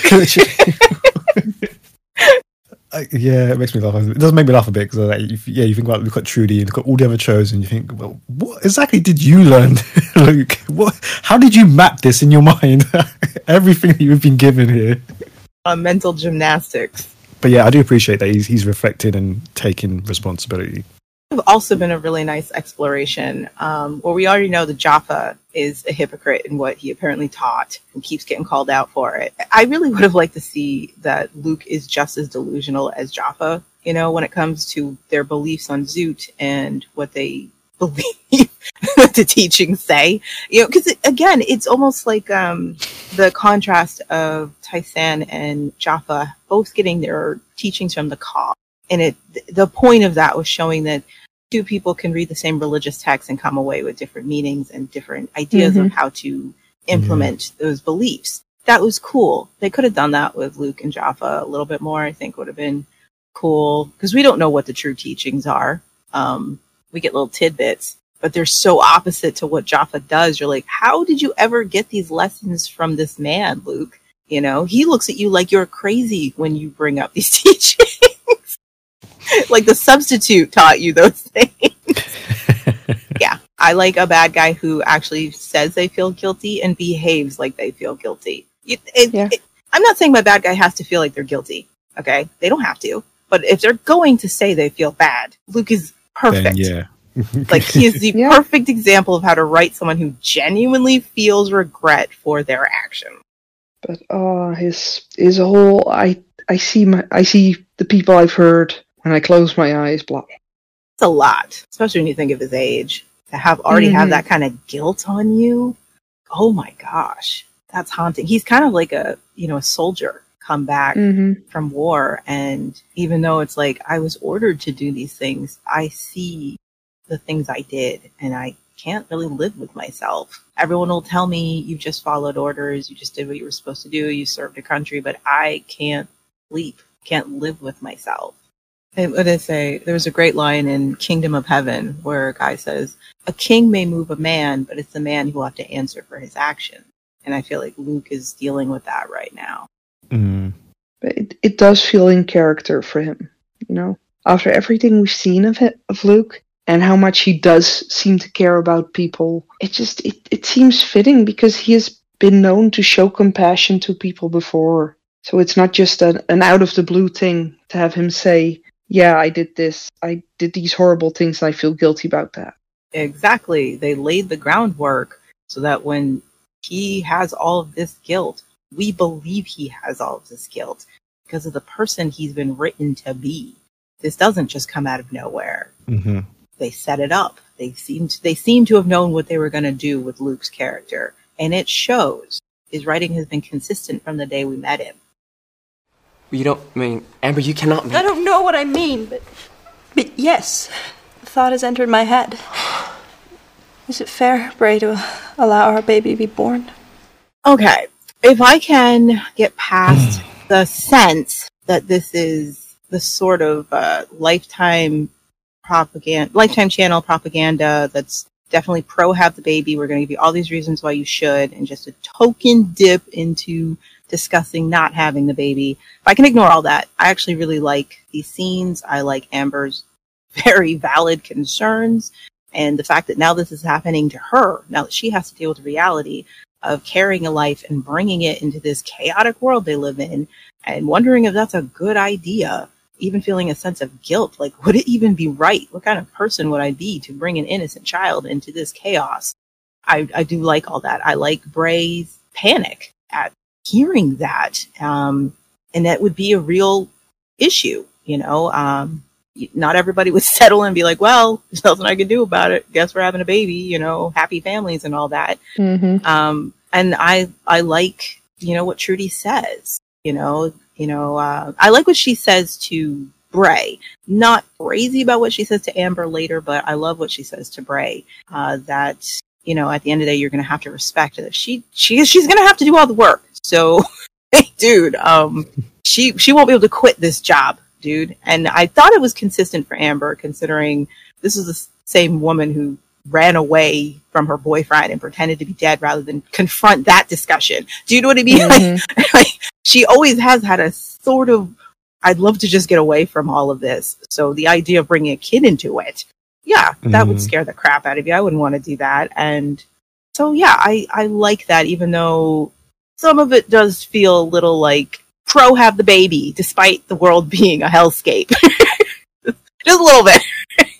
uh, yeah, it makes me laugh. It does make me laugh a bit because, like, yeah, you think about look at Trudy and look at all the other Chosen, and you think, well, what exactly did you learn, Luke? What? How did you map this in your mind? Everything that you've been given here. Uh, mental gymnastics. But yeah, I do appreciate that he's he's reflected and taken responsibility. Have also been a really nice exploration um, where we already know that Jaffa is a hypocrite in what he apparently taught and keeps getting called out for it. I really would have liked to see that Luke is just as delusional as Jaffa, you know, when it comes to their beliefs on Zoot and what they believe what the teachings say, you know, because again, it's almost like um, the contrast of Tyson and Jaffa both getting their teachings from the Ka. And it, the point of that was showing that two people can read the same religious text and come away with different meanings and different ideas mm-hmm. of how to implement mm-hmm. those beliefs. That was cool. They could have done that with Luke and Jaffa a little bit more. I think would have been cool because we don't know what the true teachings are. Um, we get little tidbits, but they're so opposite to what Jaffa does. You're like, how did you ever get these lessons from this man, Luke? You know, he looks at you like you're crazy when you bring up these teachings. Like the substitute taught you those things. Yeah, I like a bad guy who actually says they feel guilty and behaves like they feel guilty. It, it, Yeah. it, I'm not saying my bad guy has to feel like they're guilty. Okay, they don't have to. But if they're going to say they feel bad, Luke is perfect. Then, yeah. Like, he is the Yeah. perfect example of how to write someone who genuinely feels regret for their action. But oh, his his whole I I see my I see the people I've heard when I close my eyes. Blah. It's a lot, especially when you think of his age. To have already have Mhm. that kind of guilt on you. Oh my gosh, that's haunting. He's kind of like a you know a soldier come back Mm-hmm. from war, and even though it's like I was ordered to do these things, I see the things I did, and I can't really live with myself. Everyone will tell me you just followed orders, you just did what you were supposed to do, you served a country, but I can't sleep, can't live with myself. And what did I say? There was a great line in Kingdom of Heaven where a guy says, a king may move a man, but it's the man who will have to answer for his action. And I feel like Luke is dealing with that right now. Mm. But it, it does feel in character for him, you know. After everything we've seen of it, of Luke, and how much he does seem to care about people, it just it, it seems fitting because he has been known to show compassion to people before. So it's not just an, an out of the blue thing to have him say, yeah, I did this, I did these horrible things and I feel guilty about that. Exactly. They laid the groundwork so that when he has all of this guilt, we believe he has all of this guilt because of the person he's been written to be. This doesn't just come out of nowhere. Mm-hmm. They set it up. They seemed they seem to have known what they were going to do with Luke's character, and it shows. His writing has been consistent from the day we met him. You don't I mean, Amber, you cannot mean. I don't know what I mean, but, but yes, the thought has entered my head. Is it fair, Bray, to allow our baby to be born? Okay, if I can get past the sense that this is the sort of uh, lifetime propaganda, lifetime channel propaganda that's definitely pro have the baby. We're going to give you all these reasons why you should, and just a token dip into discussing not having the baby. If I can ignore all that, I actually really like these scenes. I like Amber's very valid concerns, and the fact that now this is happening to her, now that she has to deal with the reality of carrying a life and bringing it into this chaotic world they live in, and wondering if that's a good idea. Even feeling a sense of guilt, like, would it even be right? What kind of person would I be to bring an innocent child into this chaos? I, I do like all that. I like Bray's panic at hearing that. Um, and that would be a real issue, you know? Um, not everybody would settle and be like, well, there's nothing I can do about it. Guess we're having a baby, you know, happy families and all that. Mm-hmm. Um, and I, I like, you know, what Trudy says, you know, You know, uh, I like what she says to Bray. Not crazy about what she says to Amber later, but I love what she says to Bray. Uh, that, you know, at the end of the day, you're going to have to respect that she she she's going to have to do all the work. So, hey, dude, um, she she won't be able to quit this job, dude. And I thought it was consistent for Amber, considering this is the same woman who ran away from her boyfriend and pretended to be dead rather than confront that discussion. Do you know what I mean? Mm-hmm. Like, like, she always has had a sort of, I'd love to just get away from all of this. So the idea of bringing a kid into it, yeah, that Mm-hmm. would scare the crap out of you. I wouldn't want to do that. And so, yeah, I, I like that, even though some of it does feel a little like pro have the baby, despite the world being a hellscape. Just a little bit.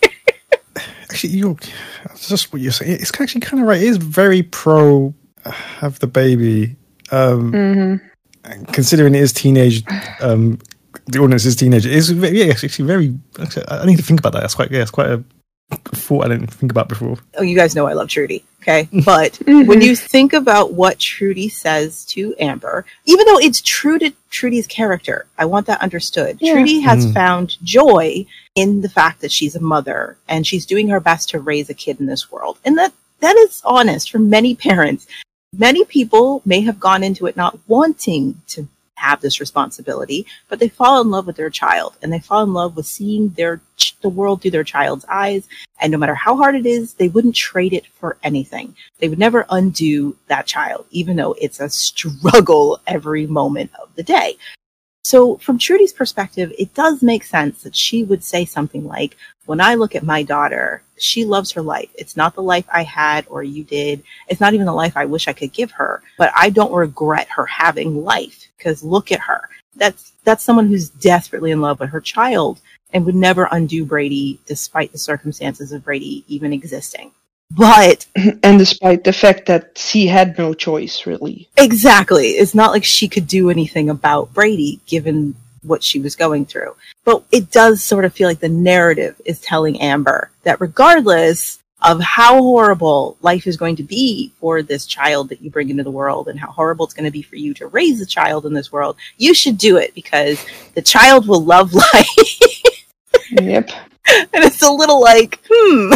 Actually, you that's just what you're saying. It's actually kind of right. It is very pro have the baby. Um, Mm-hmm. Considering it is teenage, um, the audience is teenage. It's very, yeah, it's actually very. Actually, I need to think about that. That's quite. Yeah, it's quite a thought I didn't think about before. Oh, you guys know I love Trudy, okay? But when you think about what Trudy says to Amber, even though it's true to Trudy's character, I want that understood. Yeah. Trudy has Mm. found joy in the fact that she's a mother and she's doing her best to raise a kid in this world. And that that is honest for many parents. Many people may have gone into it not wanting to have this responsibility, but they fall in love with their child and they fall in love with seeing their ch- the world through their child's eyes. And no matter how hard it is, they wouldn't trade it for anything. They would never undo that child, even though it's a struggle every moment of the day. So from Trudy's perspective, it does make sense that she would say something like, when I look at my daughter, she loves her life. It's not the life I had or you did. It's not even the life I wish I could give her, but I don't regret her having life because look at her. That's, that's someone who's desperately in love with her child and would never undo Brady despite the circumstances of Brady even existing. But and despite the fact that she had no choice, really. Exactly. It's not like she could do anything about Brady, given what she was going through. But it does sort of feel like the narrative is telling Amber that regardless of how horrible life is going to be for this child that you bring into the world and how horrible it's going to be for you to raise a child in this world, you should do it because the child will love life. Yep. And it's a little like, hmm...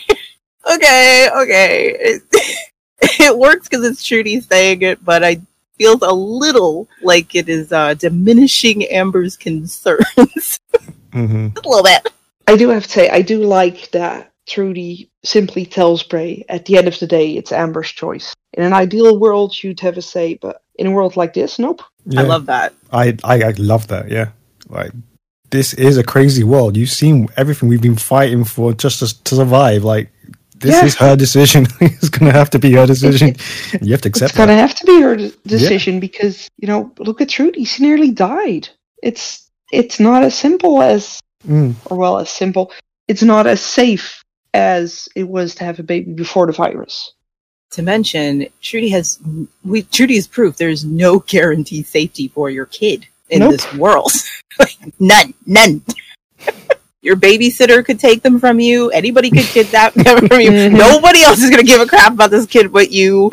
Okay, okay. It, it works because it's Trudy saying it, but I feels a little like it is uh, diminishing Amber's concerns. Mm-hmm. A little bit. I do have to say, I do like that Trudy simply tells Bray, at the end of the day, it's Amber's choice. In an ideal world, you'd have a say, but in a world like this, nope. Yeah. I love that. I, I, I love that, yeah. Like, this is a crazy world. You've seen everything we've been fighting for just to, to survive. Like, this yeah. is her decision. It's going to have to be her decision. It, it, you have to accept it. It's going to have to be her de- decision yeah. because, you know, look at Trudy. She nearly died. It's it's not as simple as, mm. or well, as simple. It's not as safe as it was to have a baby before the virus. To mention, Trudy has, we, Trudy is proof there's no guaranteed safety for your kid in nope. this world. Like, none. None. Your babysitter could take them from you. Anybody could kidnap them from you. Mm-hmm. Nobody else is going to give a crap about this kid but you.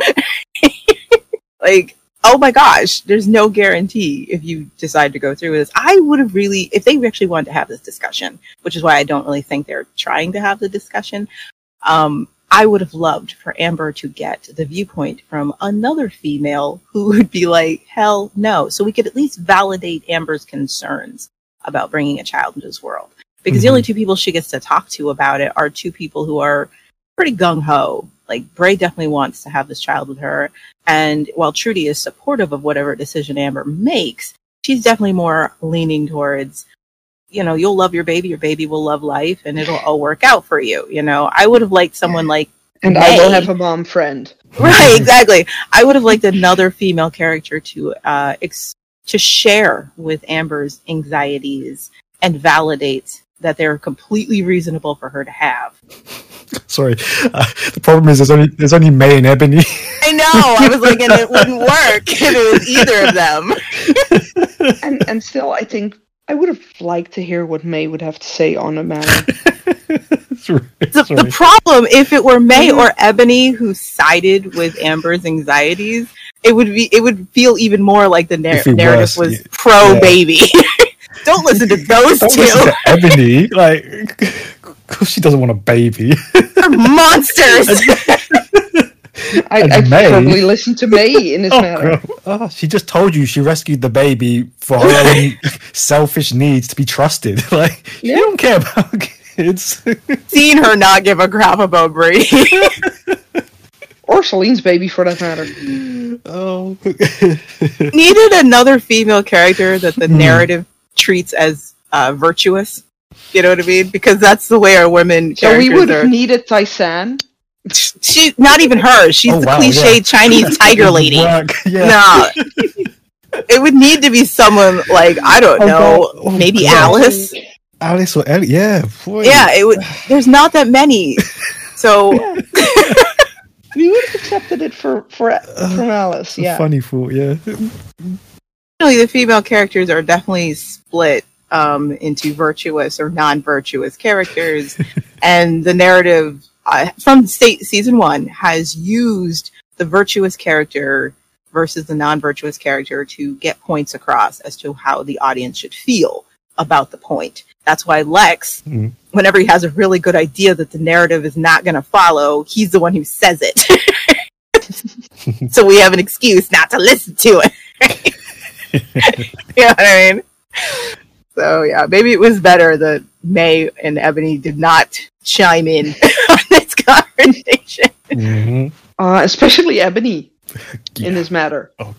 Like, oh my gosh, there's no guarantee if you decide to go through with this. I would have really, if they actually wanted to have this discussion, which is why I don't really think they're trying to have the discussion, um, I would have loved for Amber to get the viewpoint from another female who would be like, hell no. So we could at least validate Amber's concerns about bringing a child into this world. Because mm-hmm. the only two people she gets to talk to about it are two people who are pretty gung-ho. Like, Bray definitely wants to have this child with her. And while Trudy is supportive of whatever decision Amber makes, she's definitely more leaning towards, you know, you'll love your baby, your baby will love life, and it'll all work out for you. You know, I would have liked someone like And May. I will have a mom friend. Right, exactly. I would have liked another female character to uh, ex- to share with Amber's anxieties and validate that they're completely reasonable for her to have. Sorry, uh, the problem is there's only there's only May and Ebony. I know. I was like, and it wouldn't work if it was either of them. and and still, I think I would have liked to hear what May would have to say on the matter. the, the problem, if it were May or Ebony who sided with Amber's anxieties, it would be it would feel even more like the nar- narrative was, was yeah. pro baby. Yeah. Don't listen to those Don't two. Listen to Ebony, like, cause she doesn't want a baby. They're monsters. I, I probably listen to May in this oh, matter. Oh, she just told you she rescued the baby for her own selfish needs to be trusted. Like, yeah. She don't care about kids. Seen her not give a crap about Brady. Or Celine's baby, for that matter. Oh. Needed another female character that the narrative treats as uh, virtuous. You know what I mean? Because that's the way our women so characters we would are. have needed Taisan. She, not even her. She's oh, the wow, cliche yeah. Chinese tiger lady. Yeah. No. It would need to be someone like, I don't oh, know, oh, maybe God. Alice. Alice or Ellie, yeah. Boy. Yeah, it would. There's not that many. So... Yeah. We would have accepted it for, for from Alice, yeah. Funny thought, yeah. The female characters are definitely split um, into virtuous or non-virtuous characters, and the narrative uh, from state season one has used the virtuous character versus the non-virtuous character to get points across as to how the audience should feel about the point. That's why Lex, mm. whenever he has a really good idea that the narrative is not going to follow, he's the one who says it. So we have an excuse not to listen to it. You know what I mean? So yeah, maybe it was better that May and Ebony did not chime in on this conversation. Mm-hmm. Uh, especially Ebony Yeah. in this matter. Oh,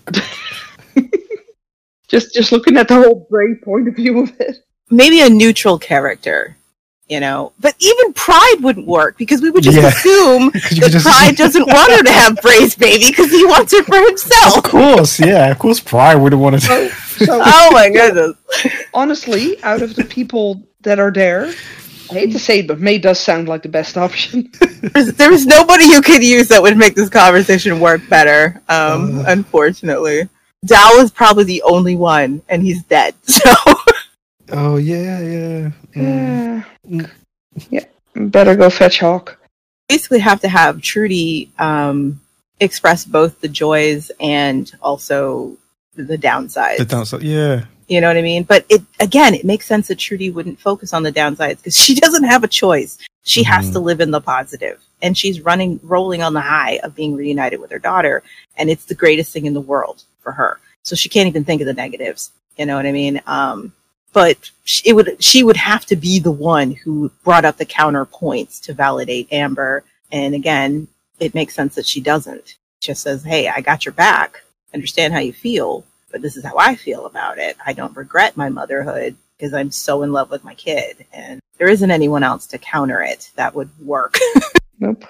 Just just looking at the whole Bray point of view of it. Maybe a neutral character, you know. But even Pride wouldn't work because we would just Yeah. assume You that just- Pride doesn't want her to have Bray's baby because he wants her for himself. Of course, yeah. Of course, Pride would have wanted to. So, so Oh my goodness. honestly, out of the people that are there, I hate to say it, but May does sound like the best option. There's, there's nobody you could use that would make this conversation work better, um, uh. unfortunately. Dal is probably the only one, and he's dead, so... Oh, yeah, yeah. Mm. Yeah. Yeah. Better go fetch Hawk. Basically have to have Trudy um, express both the joys and also the downsides. The downside, yeah. You know what I mean? But it again, it makes sense that Trudy wouldn't focus on the downsides because she doesn't have a choice. She mm-hmm. has to live in the positive. And she's running, rolling on the high of being reunited with her daughter. And it's the greatest thing in the world for her. So she can't even think of the negatives. You know what I mean? Um, but it would, she would have to be the one who brought up the counterpoints to validate Amber. And again, it makes sense that she doesn't. She just says, hey, I got your back. Understand how you feel. But this is how I feel about it. I don't regret my motherhood because I'm so in love with my kid. And there isn't anyone else to counter it that would work. Nope.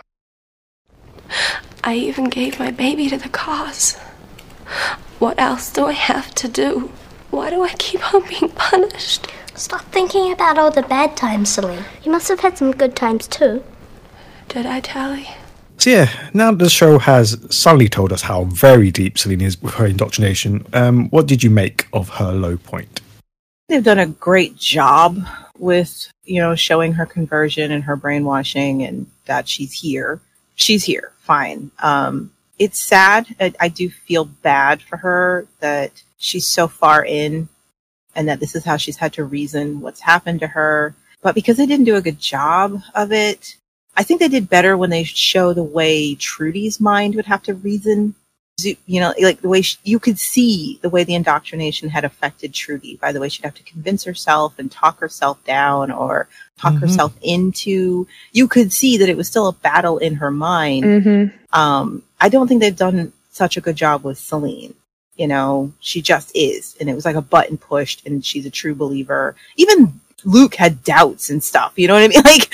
I even gave my baby to the cause. What else do I have to do? Why do I keep on being punished? Stop thinking about all the bad times, Celine. You must have had some good times too. Did I, Tally? So yeah, now the show has suddenly told us how very deep Celine is with her indoctrination. Um, what did you make of her low point? They've done a great job with, you know, showing her conversion and her brainwashing and that she's here. She's here, fine. Um, it's sad. I, I do feel bad for her that she's so far in and that this is how she's had to reason what's happened to her. But because they didn't do a good job of it, I think they did better when they show the way Trudy's mind would have to reason. You know, like the way she, you could see the way the indoctrination had affected Trudy by the way she'd have to convince herself and talk herself down or talk mm-hmm. herself into. You could see that it was still a battle in her mind. Mm-hmm. Um, I don't think they've done such a good job with Celine. You know, she just is. And it was like a button pushed and she's a true believer. Even Luke had doubts and stuff. You know what I mean? Like,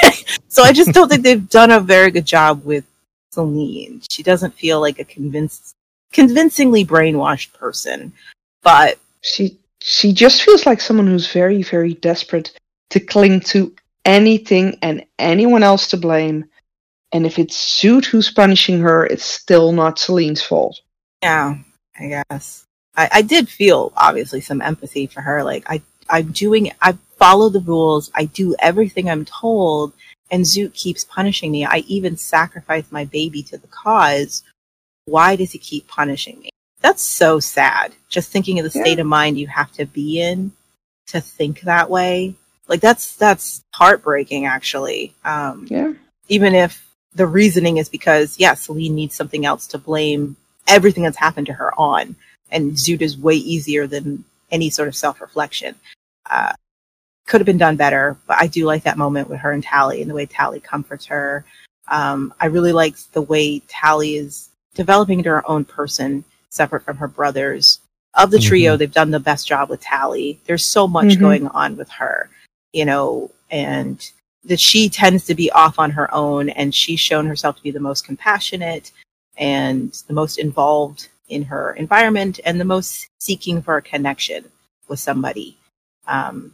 so I just don't think they've done a very good job with Celine. She doesn't feel like a convinced, convincingly brainwashed person, but she she just feels like someone who's very, very desperate to cling to anything and anyone else to blame. And if it's Zoot who's punishing her, it's still not Celine's fault. Yeah, I guess. I, I did feel obviously some empathy for her. Like I, I'm doing, I follow the rules. I do everything I'm told. And Zoot keeps punishing me. I even sacrificed my baby to the cause. Why does he keep punishing me? That's so sad. Just thinking of the yeah. state of mind you have to be in to think that way. Like that's that's heartbreaking, actually. Um, yeah. Even if the reasoning is because, yeah, Celine needs something else to blame everything that's happened to her on. And Zoot is way easier than any sort of self-reflection. Uh, could have been done better, but I do like that moment with her and Tally and the way Tally comforts her. Um, I really liked the way Tally is developing into her own person, separate from her brothers. Of the trio, mm-hmm. they've done the best job with Tally. There's so much mm-hmm. going on with her, you know, and that she tends to be off on her own, and she's shown herself to be the most compassionate and the most involved in her environment and the most seeking for a connection with somebody. Um,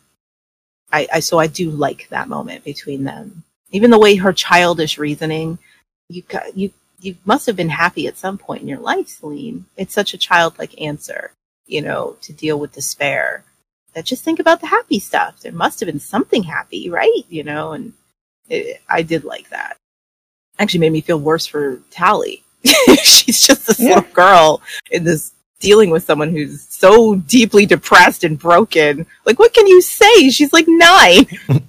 I, I so I do like that moment between them. Even the way her childish reasoning, you got, you you must have been happy at some point in your life, Celine. It's such a childlike answer, you know, to deal with despair. That just think about the happy stuff. There must have been something happy, right? You know, and it, I did like that. Actually, made me feel worse for Tally. She's just this yeah. little girl in this. Dealing with someone who's so deeply depressed and broken. Like, what can you say? She's like nine.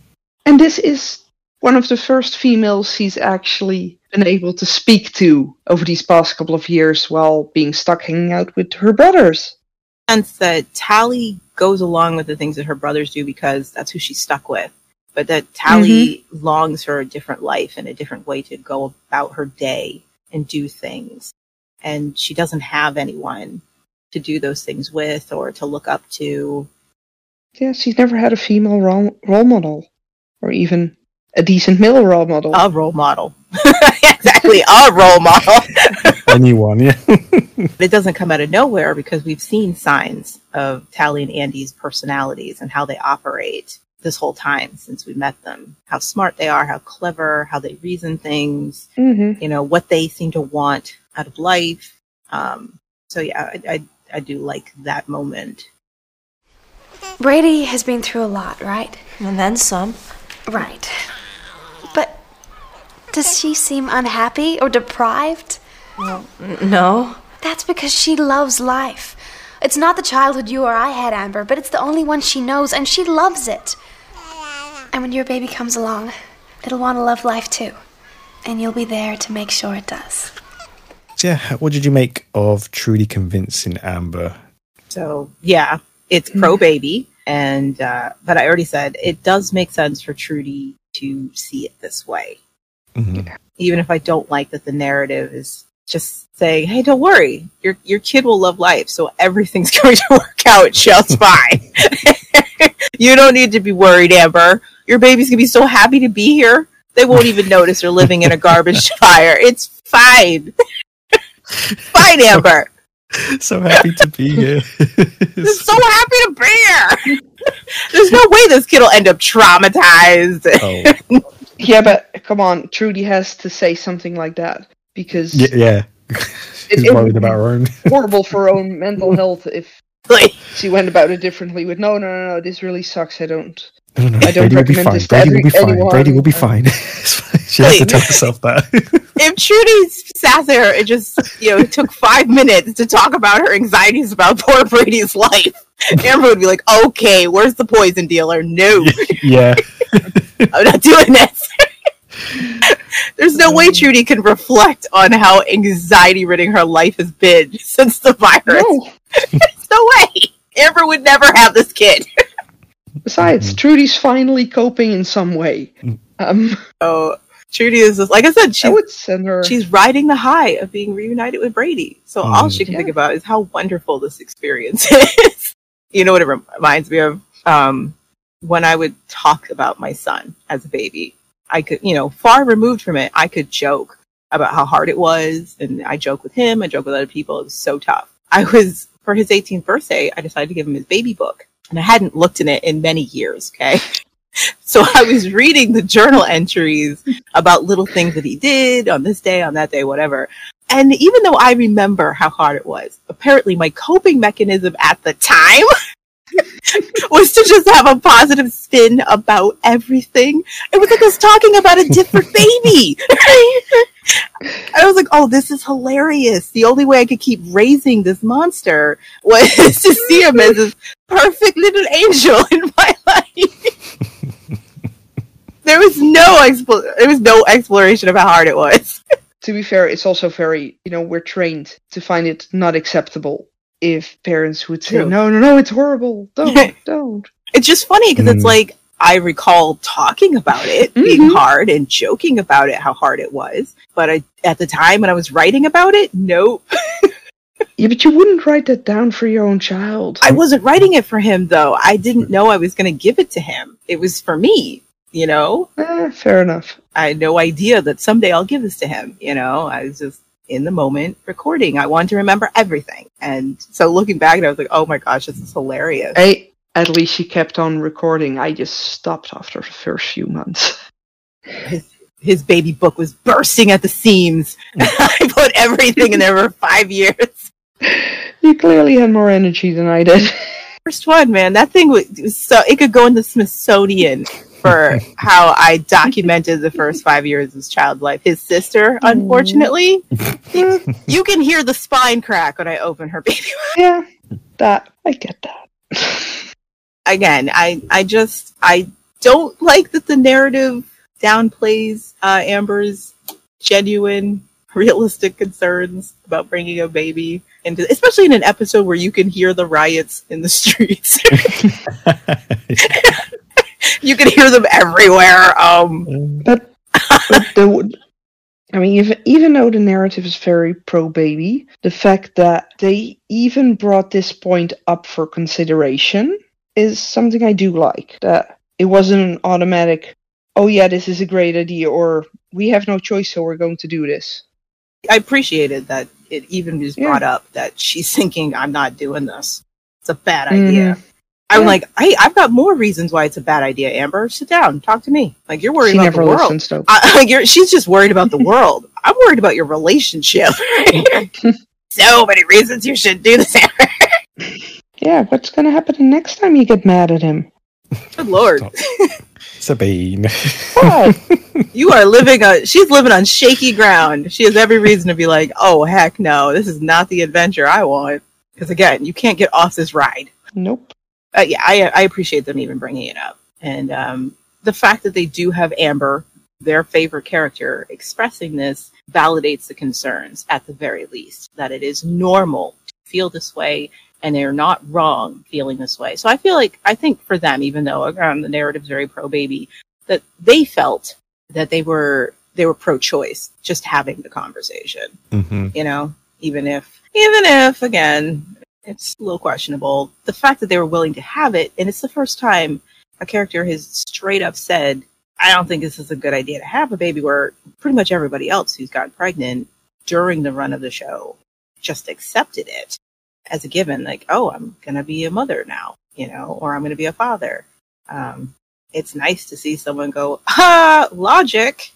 And this is one of the first females he's actually been able to speak to over these past couple of years while being stuck hanging out with her brothers. And that Tally goes along with the things that her brothers do because that's who she's stuck with. but that Tally mm-hmm. longs for a different life and a different way to go about her day and do things. And she doesn't have anyone to do those things with or to look up to. Yeah, she's never had a female role, role model, or even a decent male role model. A role model. Exactly, a role model. Anyone, yeah. It doesn't come out of nowhere because we've seen signs of Tally and Andy's personalities and how they operate this whole time since we met them. How smart they are, how clever, how they reason things, mm-hmm. you know, what they seem to want out of life. Um, so yeah, I, I, I do like that moment. Brady has been through a lot, right? And then some. Right. But does she seem unhappy or deprived? Well, n- no. That's because she loves life. It's not the childhood you or I had, Amber, but it's the only one she knows, and she loves it. And when your baby comes along, it'll want to love life too. And you'll be there to make sure it does. Yeah, what did you make of Trudy convincing Amber? So, yeah, it's pro-baby, and uh, but I already said it does make sense for Trudy to see it this way. Mm-hmm. Even if I don't like that the narrative is just saying, hey, don't worry, your your kid will love life, so everything's going to work out just fine. You don't need to be worried, Amber. Your baby's going to be so happy to be here, they won't even notice they're living in a garbage fire. It's fine. Fine, Amber. So happy to be here. So happy to be here. There's no way this kid will end up traumatized. Oh. Yeah, but come on, Trudy has to say something like that because yeah, yeah. She's it, worried about her own. Horrible for her own mental health if like, she went about it differently. With no, no, no, no, this really sucks. I don't. No, no, I don't Brady will be recommend fine. this to Brady every, will be fine. anyone. Brady will be fine. She has to tell herself that. If Trudy sat there and just, you know, took five minutes to talk about her anxieties about poor Brady's life, Amber would be like, okay, where's the poison dealer? No. Yeah. I'm not doing this. There's no way Trudy can reflect on how anxiety-ridden her life has been since the virus. No. There's no way. Amber would never have this kid. Besides, Trudy's finally coping in some way. Um, oh, Trudy is, just, like I said, she's, I would send her... she's riding the high of being reunited with Brady. So mm, all she can yeah. think about is how wonderful this experience is. You know what it reminds me of? Um, when I would talk about my son as a baby, I could, you know, far removed from it, I could joke about how hard it was. And I joke with him, I joke with other people. It was so tough. I was, for his eighteenth birthday, I decided to give him his baby book. And I hadn't looked in it in many years, okay? So I was reading the journal entries about little things that he did on this day, on that day, whatever. And even though I remember how hard it was, apparently my coping mechanism at the time was to just have a positive spin about everything. It was like I was talking about a different baby. I was like, oh, this is hilarious. The only way I could keep raising this monster was to see him as this perfect little angel in my life. There was no expl- there was no exploration of how hard it was. To be fair, it's also very, you know, we're trained to find it not acceptable if parents would say, True. no, no, no, it's horrible. Don't, don't. It's just funny because mm. it's like, I recall talking about it mm-hmm. being hard and joking about it, how hard it was. But I, at the time when I was writing about it, nope. Yeah, but you wouldn't write that down for your own child. I wasn't writing it for him, though. I didn't know I was going to give it to him. It was for me, you know? Eh, fair enough. I had no idea that someday I'll give this to him, you know? I was just in the moment recording. I wanted to remember everything. And so looking back, I was like, oh my gosh, this is hilarious. Hey, at least she kept on recording. I just stopped after the first few months. His, his baby book was bursting at the seams. I put everything in there for five years. You clearly had more energy than I did. First one, man. That thing was, was so, it could go in the Smithsonian for how I documented the first five years of his child life. His sister, unfortunately, you can hear the spine crack when I open her baby. Yeah, that, I get that. Again, I, I just, I don't like that the narrative downplays uh, Amber's genuine, realistic concerns about bringing a baby into, especially in an episode where you can hear the riots in the streets. You can hear them everywhere. Um, but, but the, I mean, even, even though the narrative is very pro-baby, the fact that they even brought this point up for consideration is something I do like. That it wasn't an automatic, oh yeah, this is a great idea, or we have no choice, so we're going to do this. I appreciated that it even was brought yeah. up that she's thinking, I'm not doing this. It's a bad idea. Mm-hmm. I'm yeah. like, hey, I've got more reasons why it's a bad idea, Amber. Sit down. Talk to me. Like, you're worried she about the world. Listens, though. I, you're, she's just worried about the world. I'm worried about your relationship. So many reasons you should do this, Amber. Yeah, what's going to happen next time you get mad at him? Good Lord. Sabine. What? You are living on, she's living on shaky ground. She has every reason to be like, oh, heck no, this is not the adventure I want. Because again, you can't get off this ride. Nope. Uh, yeah, I, I appreciate them even bringing it up. And um, the fact that they do have Amber, their favorite character, expressing this validates the concerns at the very least. That it is normal to feel this way and they're not wrong feeling this way. So I feel like, I think for them, even though again, the narrative's very pro-baby, that they felt that they were they were pro-choice, just having the conversation. Mm-hmm. You know, even if, even if, again, it's a little questionable. The fact that they were willing to have it, and it's the first time a character has straight up said, I don't think this is a good idea to have a baby, where pretty much everybody else who's gotten pregnant during the run of the show just accepted it as a given. Like, oh, I'm going to be a mother now, you know, or I'm going to be a father. Um, it's nice to see someone go, ah, logic.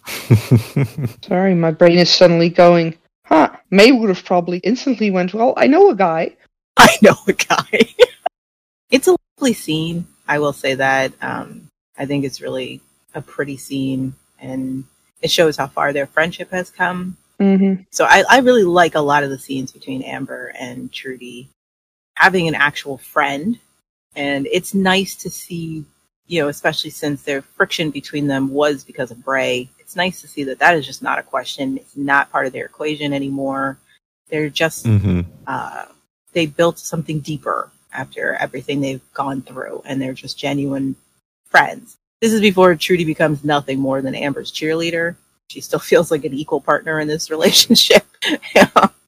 Sorry, my brain is suddenly going, huh, May would have probably instantly went, well, I know a guy. I know a guy. It's a lovely scene. I will say that. Um, I think it's really a pretty scene, and it shows how far their friendship has come. Mm-hmm. So I, I really like a lot of the scenes between Amber and Trudy having an actual friend. And it's nice to see, you know, especially since their friction between them was because of Bray. It's nice to see that that is just not a question. It's not part of their equation anymore. They're just... Mm-hmm. Uh, they built something deeper after everything they've gone through, and they're just genuine friends. This is before Trudy becomes nothing more than Amber's cheerleader. She still feels like an equal partner in this relationship. Yeah.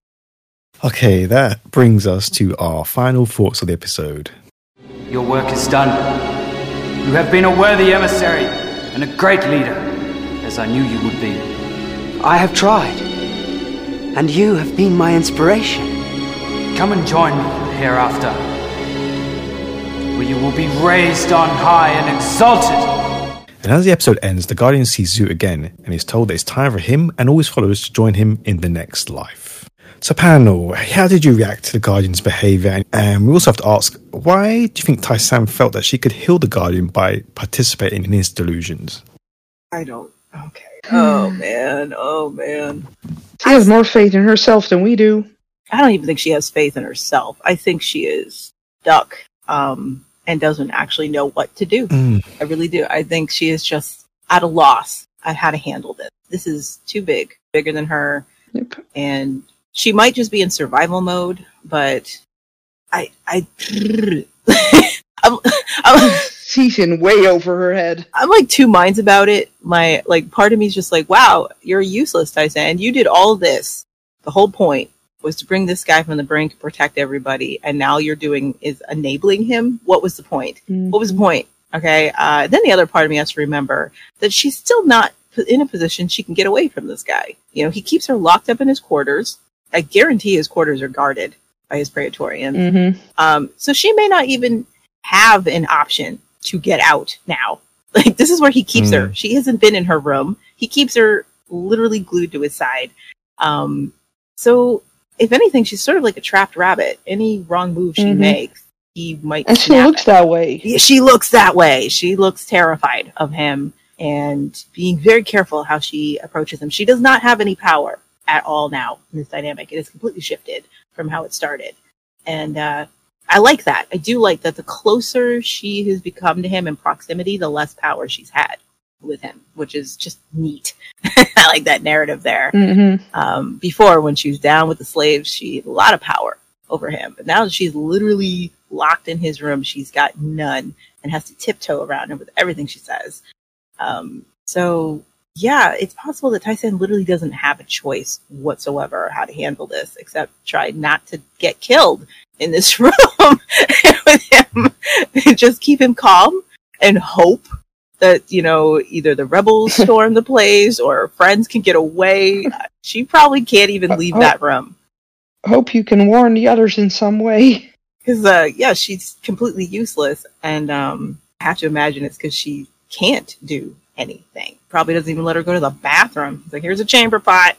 Okay, that brings us to our final thoughts of the episode. Your work is done. You have been a worthy emissary and a great leader, as I knew you would be. I have tried, and you have been my inspiration. Come and join me hereafter, where you will be raised on high and exalted. And as the episode ends, the Guardian sees Zoot again and is told that it's time for him and all his followers to join him in the next life. So panel, how did you react to the Guardian's behaviour? And we also have to ask, why do you think Tai-San felt that she could heal the Guardian by participating in his delusions? I don't. Okay. Oh man. Oh man. She has more faith in herself than we do. I don't even think she has faith in herself. I think she is stuck um, and doesn't actually know what to do. Mm. I really do. I think she is just at a loss at how to handle this. This is too big, bigger than her. Yep. And she might just be in survival mode, but I, I, I'm, I'm, she's in way over her head. I'm like two minds about it. My, like, part of me is just like, wow, you're useless, Tai-San. You did all this. The whole point was to bring this guy from the brink to protect everybody, and now you're doing is enabling him. What was the point? Mm-hmm. What was the point? Okay. Uh, then the other part of me has to remember that she's still not in a position she can get away from this guy. You know, he keeps her locked up in his quarters. I guarantee his quarters are guarded by his Praetorians. Mm-hmm. Um, so she may not even have an option to get out now. Like, this is where he keeps mm. her. She hasn't been in her room. He keeps her literally glued to his side. Um, so if anything, she's sort of like a trapped rabbit. Any wrong move she mm-hmm. makes, he might And she looks it. that way. She looks that way. She looks terrified of him and being very careful how she approaches him. She does not have any power at all now in this dynamic. It has completely shifted from how it started. And uh, I like that. I do like that the closer she has become to him in proximity, the less power she's had with him, which is just neat. I like that narrative there. Mm-hmm. Um, before, when she was down with the slaves, she had a lot of power over him. But now that she's literally locked in his room, she's got none. and has to tiptoe around her with everything she says. Um, so, yeah, it's possible that Tai-San literally doesn't have a choice whatsoever how to handle this, except try not to get killed in this room with him. Just keep him calm and hope that, you know, either the rebels storm the place or friends can get away. She probably can't even leave uh, that room. Hope you can warn the others in some way. Because, uh, yeah, she's completely useless. And um, I have to imagine it's because she can't do anything. Probably doesn't even let her go to the bathroom. It's like, here's a chamber pot.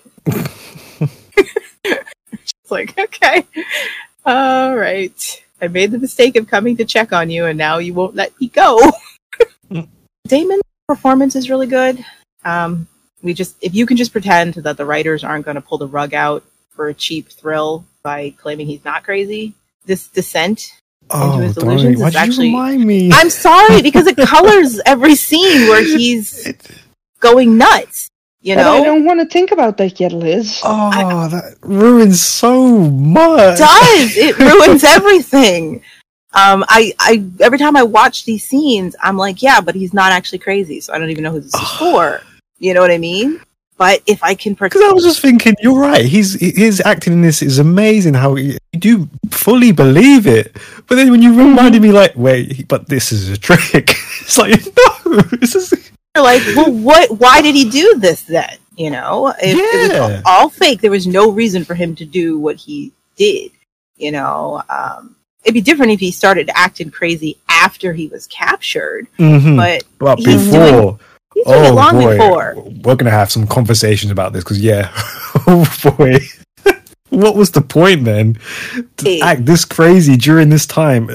It's like, okay. All right. I made the mistake of coming to check on you, and now you won't let me go. Damon's performance is really good. Um, we just, if you can just pretend that the writers aren't going to pull the rug out for a cheap thrill by claiming he's not crazy, this descent oh, into his delusions why'd is actually. You remind me? I'm sorry because it colors every scene where he's going nuts. You But know, I don't want to think about that yet, Liz. Oh, I, that ruins so much. It does. It ruins everything. Um, I, I, every time I watch these scenes, I'm like, yeah, but he's not actually crazy, so I don't even know who this is for. You know what I mean? But if I can, because I was just thinking, you're right. He's his acting in this is amazing. How he, you do fully believe it, but then when you reminded me, like, wait, but this is a trick. It's like, no, this is. You're like, well, what? Why did he do this then? You know, if Yeah. it was all fake, there was no reason for him to do what he did. You know, um, it'd be different if he started acting crazy after he was captured. Mhm. But, But he's before, doing, he's doing oh it long boy, before. we're gonna have some conversations about this because yeah, oh boy, what was the point then to Hey. act this crazy during this time?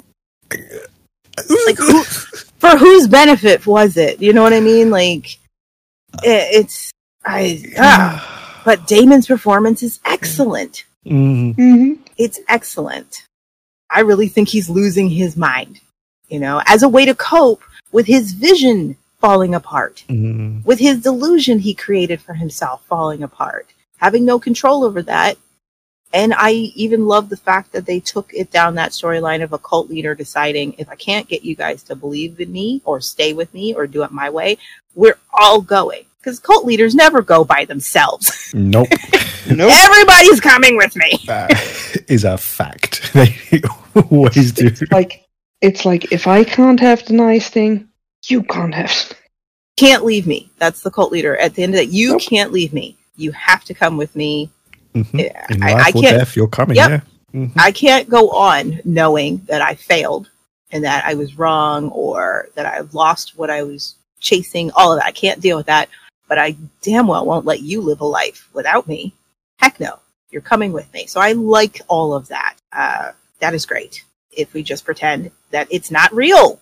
Like, who, for whose benefit was it? You know what I mean? Like, it, it's I. Ah. But Damon's performance is excellent. Mm. Mm-hmm. It's excellent. I really think he's losing his mind. You know, as a way to cope with his vision falling apart, Mm. with his delusion he created for himself falling apart, having no control over that. And I even love the fact that they took it down that storyline of a cult leader deciding, if I can't get you guys to believe in me or stay with me or do it my way, we're all going. Because cult leaders never go by themselves. Nope. Nope. Everybody's coming with me. That is a fact. They always do. It's like, it's like, if I can't have the nice thing, you can't have. Can't leave me. That's the cult leader. At the end of that, you Nope. can't leave me. You have to come with me. Mhm. In I- life I or can't- death, you're coming. Yep. Yeah. Mhm. I can't go on knowing that I failed and that I was wrong or that I lost what I was chasing, all of that. I can't deal with that, but I damn well won't let you live a life without me. Heck no. You're coming with me. So I like all of that. Uh, that is great. If we just pretend that it's not real.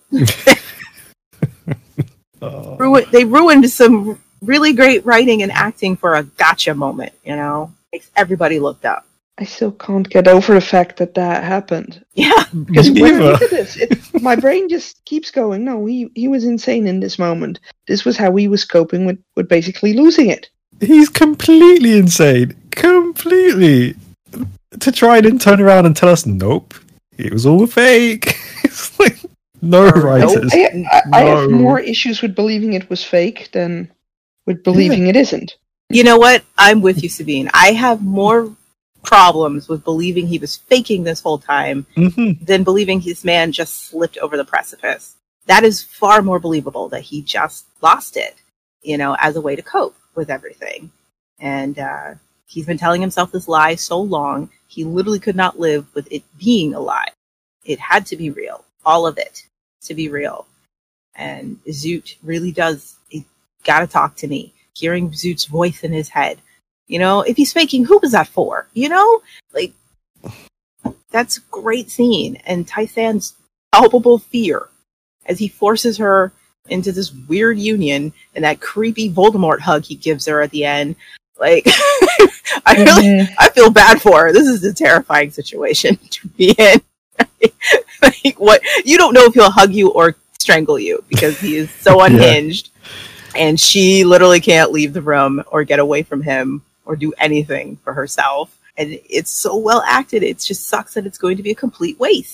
Oh. Ruin- they ruined some really great writing and acting for a gotcha moment, you know? Makes everybody looked up. I still can't get over the fact that that happened. Yeah. Because Me when I neither. look at this, it, my brain just keeps going, no, he, he was insane in this moment. This was how he was coping with, with basically losing it. He's completely insane. Completely. To try and then turn around and tell us, nope, it was all fake. It's like, no writers. I, I, I have No. more issues with believing it was fake than with believing it isn't. You know what? I'm with you, Sabine. I have more problems with believing he was faking this whole time Mhm. than believing his man just slipped over the precipice. That is far more believable that he just lost it, you know, as a way to cope with everything. And uh, he's been telling himself this lie so long, he literally could not live with it being a lie. It had to be real. All of it to be real. And Zoot really does, he gotta talk to me. Hearing Zoot's voice in his head. You know, if he's faking, who was that for? You know? Like, that's a great scene. And Tai-San's palpable fear as he forces her into this weird union and that creepy Voldemort hug he gives her at the end. Like, I really, I feel bad for her. This is a terrifying situation to be in. Like, what? You don't know if he'll hug you or strangle you because he is so unhinged. And she literally can't leave the room or get away from him or do anything for herself. And it's so well acted. It just sucks that it's going to be a complete waste.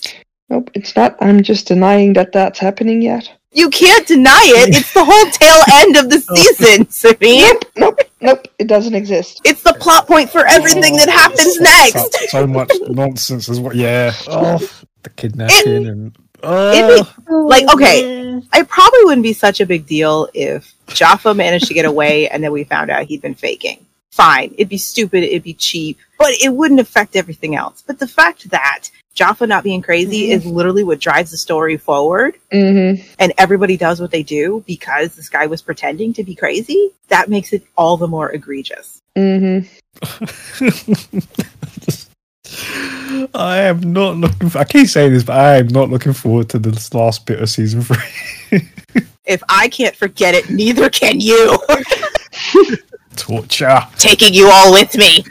Nope, it's not. I'm just denying that that's happening yet. You can't deny it. It's the whole tail end of the season, Sabine. Nope, nope, nope. It doesn't exist. It's the plot point for everything that happens next. So, so much nonsense as well. Yeah. Oh, the kidnapping It- and. Oh. It'd be, like, okay, it probably wouldn't be such a big deal if Jaffa managed to get away and then we found out he'd been faking. Fine. It'd be stupid. It'd be cheap. But it wouldn't affect everything else. But the fact that Jaffa not being crazy Mm-hmm. is literally what drives the story forward, Mm-hmm. and everybody does what they do because this guy was pretending to be crazy, that makes it all the more egregious. Mm-hmm. I am not looking for, I keep saying this, but I am not looking forward to this last bit of season three. If I can't forget it, neither can you. Torture. Taking you all with me.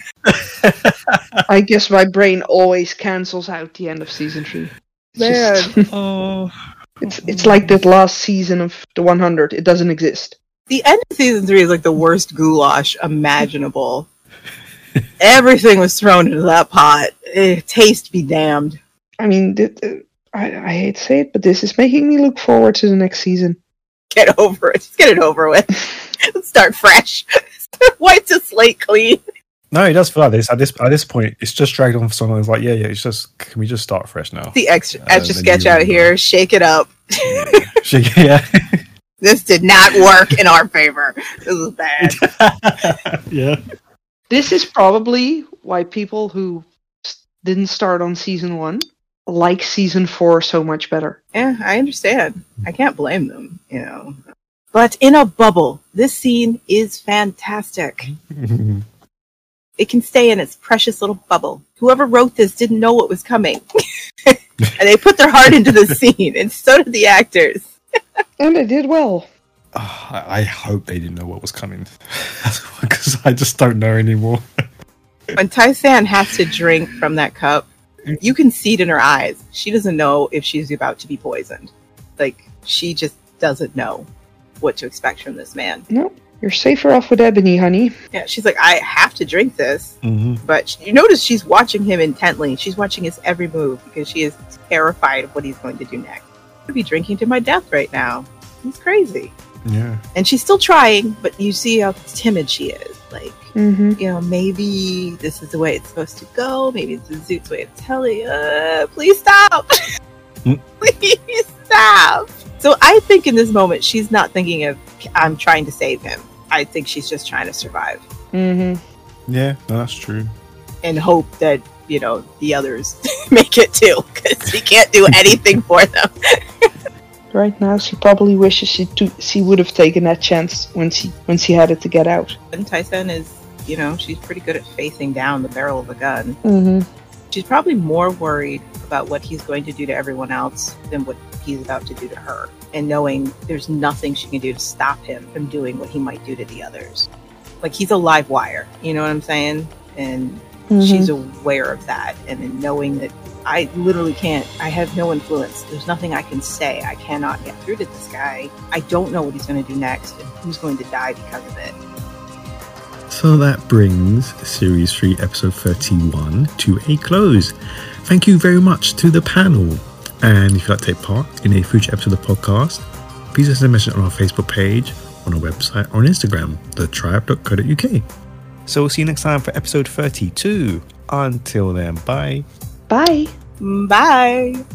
I guess my brain always cancels out the end of season three. It's Man. just- Oh. it's it's like that last season of the one hundred. It doesn't exist. The end of season three is like the worst goulash imaginable. Everything was thrown into that pot. Eh, taste be damned. I mean, th- th- I, I hate to say it, but this is making me look forward to the next season. Get over it. Just get it over with. Let's start fresh. Wipe the slate clean. No, he does feel like this. At this at this point, it's just dragged on for so long. It's like, yeah, yeah, it's just, can we just start fresh now? The extra Uh, extra then sketch you- out here. Shake it up. Shake- yeah. This did not work in our favor. This is bad. Yeah. This is probably why people who s- didn't start on season one like season four so much better. Yeah, I understand. I can't blame them, you know. But in a bubble, this scene is fantastic. It can stay in its precious little bubble. Whoever wrote this didn't know what was coming. And they put their heart into the scene, and so did the actors. And they did well. Oh, I, I hope they didn't know what was coming. Because I just don't know anymore. When Tai-San has to drink from that cup, you can see it in her eyes. She doesn't know if she's about to be poisoned. Like, she just doesn't know what to expect from this man. No, you're safer off with Ebony, honey. Yeah, she's like, I have to drink this. Mm-hmm. But you notice she's watching him intently. She's watching his every move because she is terrified of what he's going to do next. I could be drinking to my death right now. He's crazy. Yeah. And she's still trying, but you see how timid she is. Like, Mm-hmm. you know, maybe this is the way it's supposed to go. Maybe it's the Zoot's way of telling. Uh, please stop. Mm. Please stop. So I think in this moment, she's not thinking of, I'm trying to save him. I think she's just trying to survive Mm-hmm. Yeah, no, that's true. and hope that, you know, the others make it too, because he can't do anything for them. Right now, she probably wishes she to- she would have taken that chance when she when she had it to get out. And Tai-San is, you know, she's pretty good at facing down the barrel of a gun. Mm-hmm. She's probably more worried about what he's going to do to everyone else than what he's about to do to her. And knowing there's nothing she can do to stop him from doing what he might do to the others. Like, he's a live wire, you know what I'm saying? And Mhm. she's aware of that. And then knowing that I literally can't, I have no influence. There's nothing I can say. I cannot get through to this guy. I don't know what he's going to do next and who's going to die because of it. So that brings Series three, Episode thirty-one to a close. Thank you very much to the panel. And if you'd like to take part in a future episode of the podcast, please send a message on our Facebook page, on our website, or on Instagram, the tribe dot co dot uk. So we'll see you next time for Episode thirty-two. Until then, bye. Bye. Bye.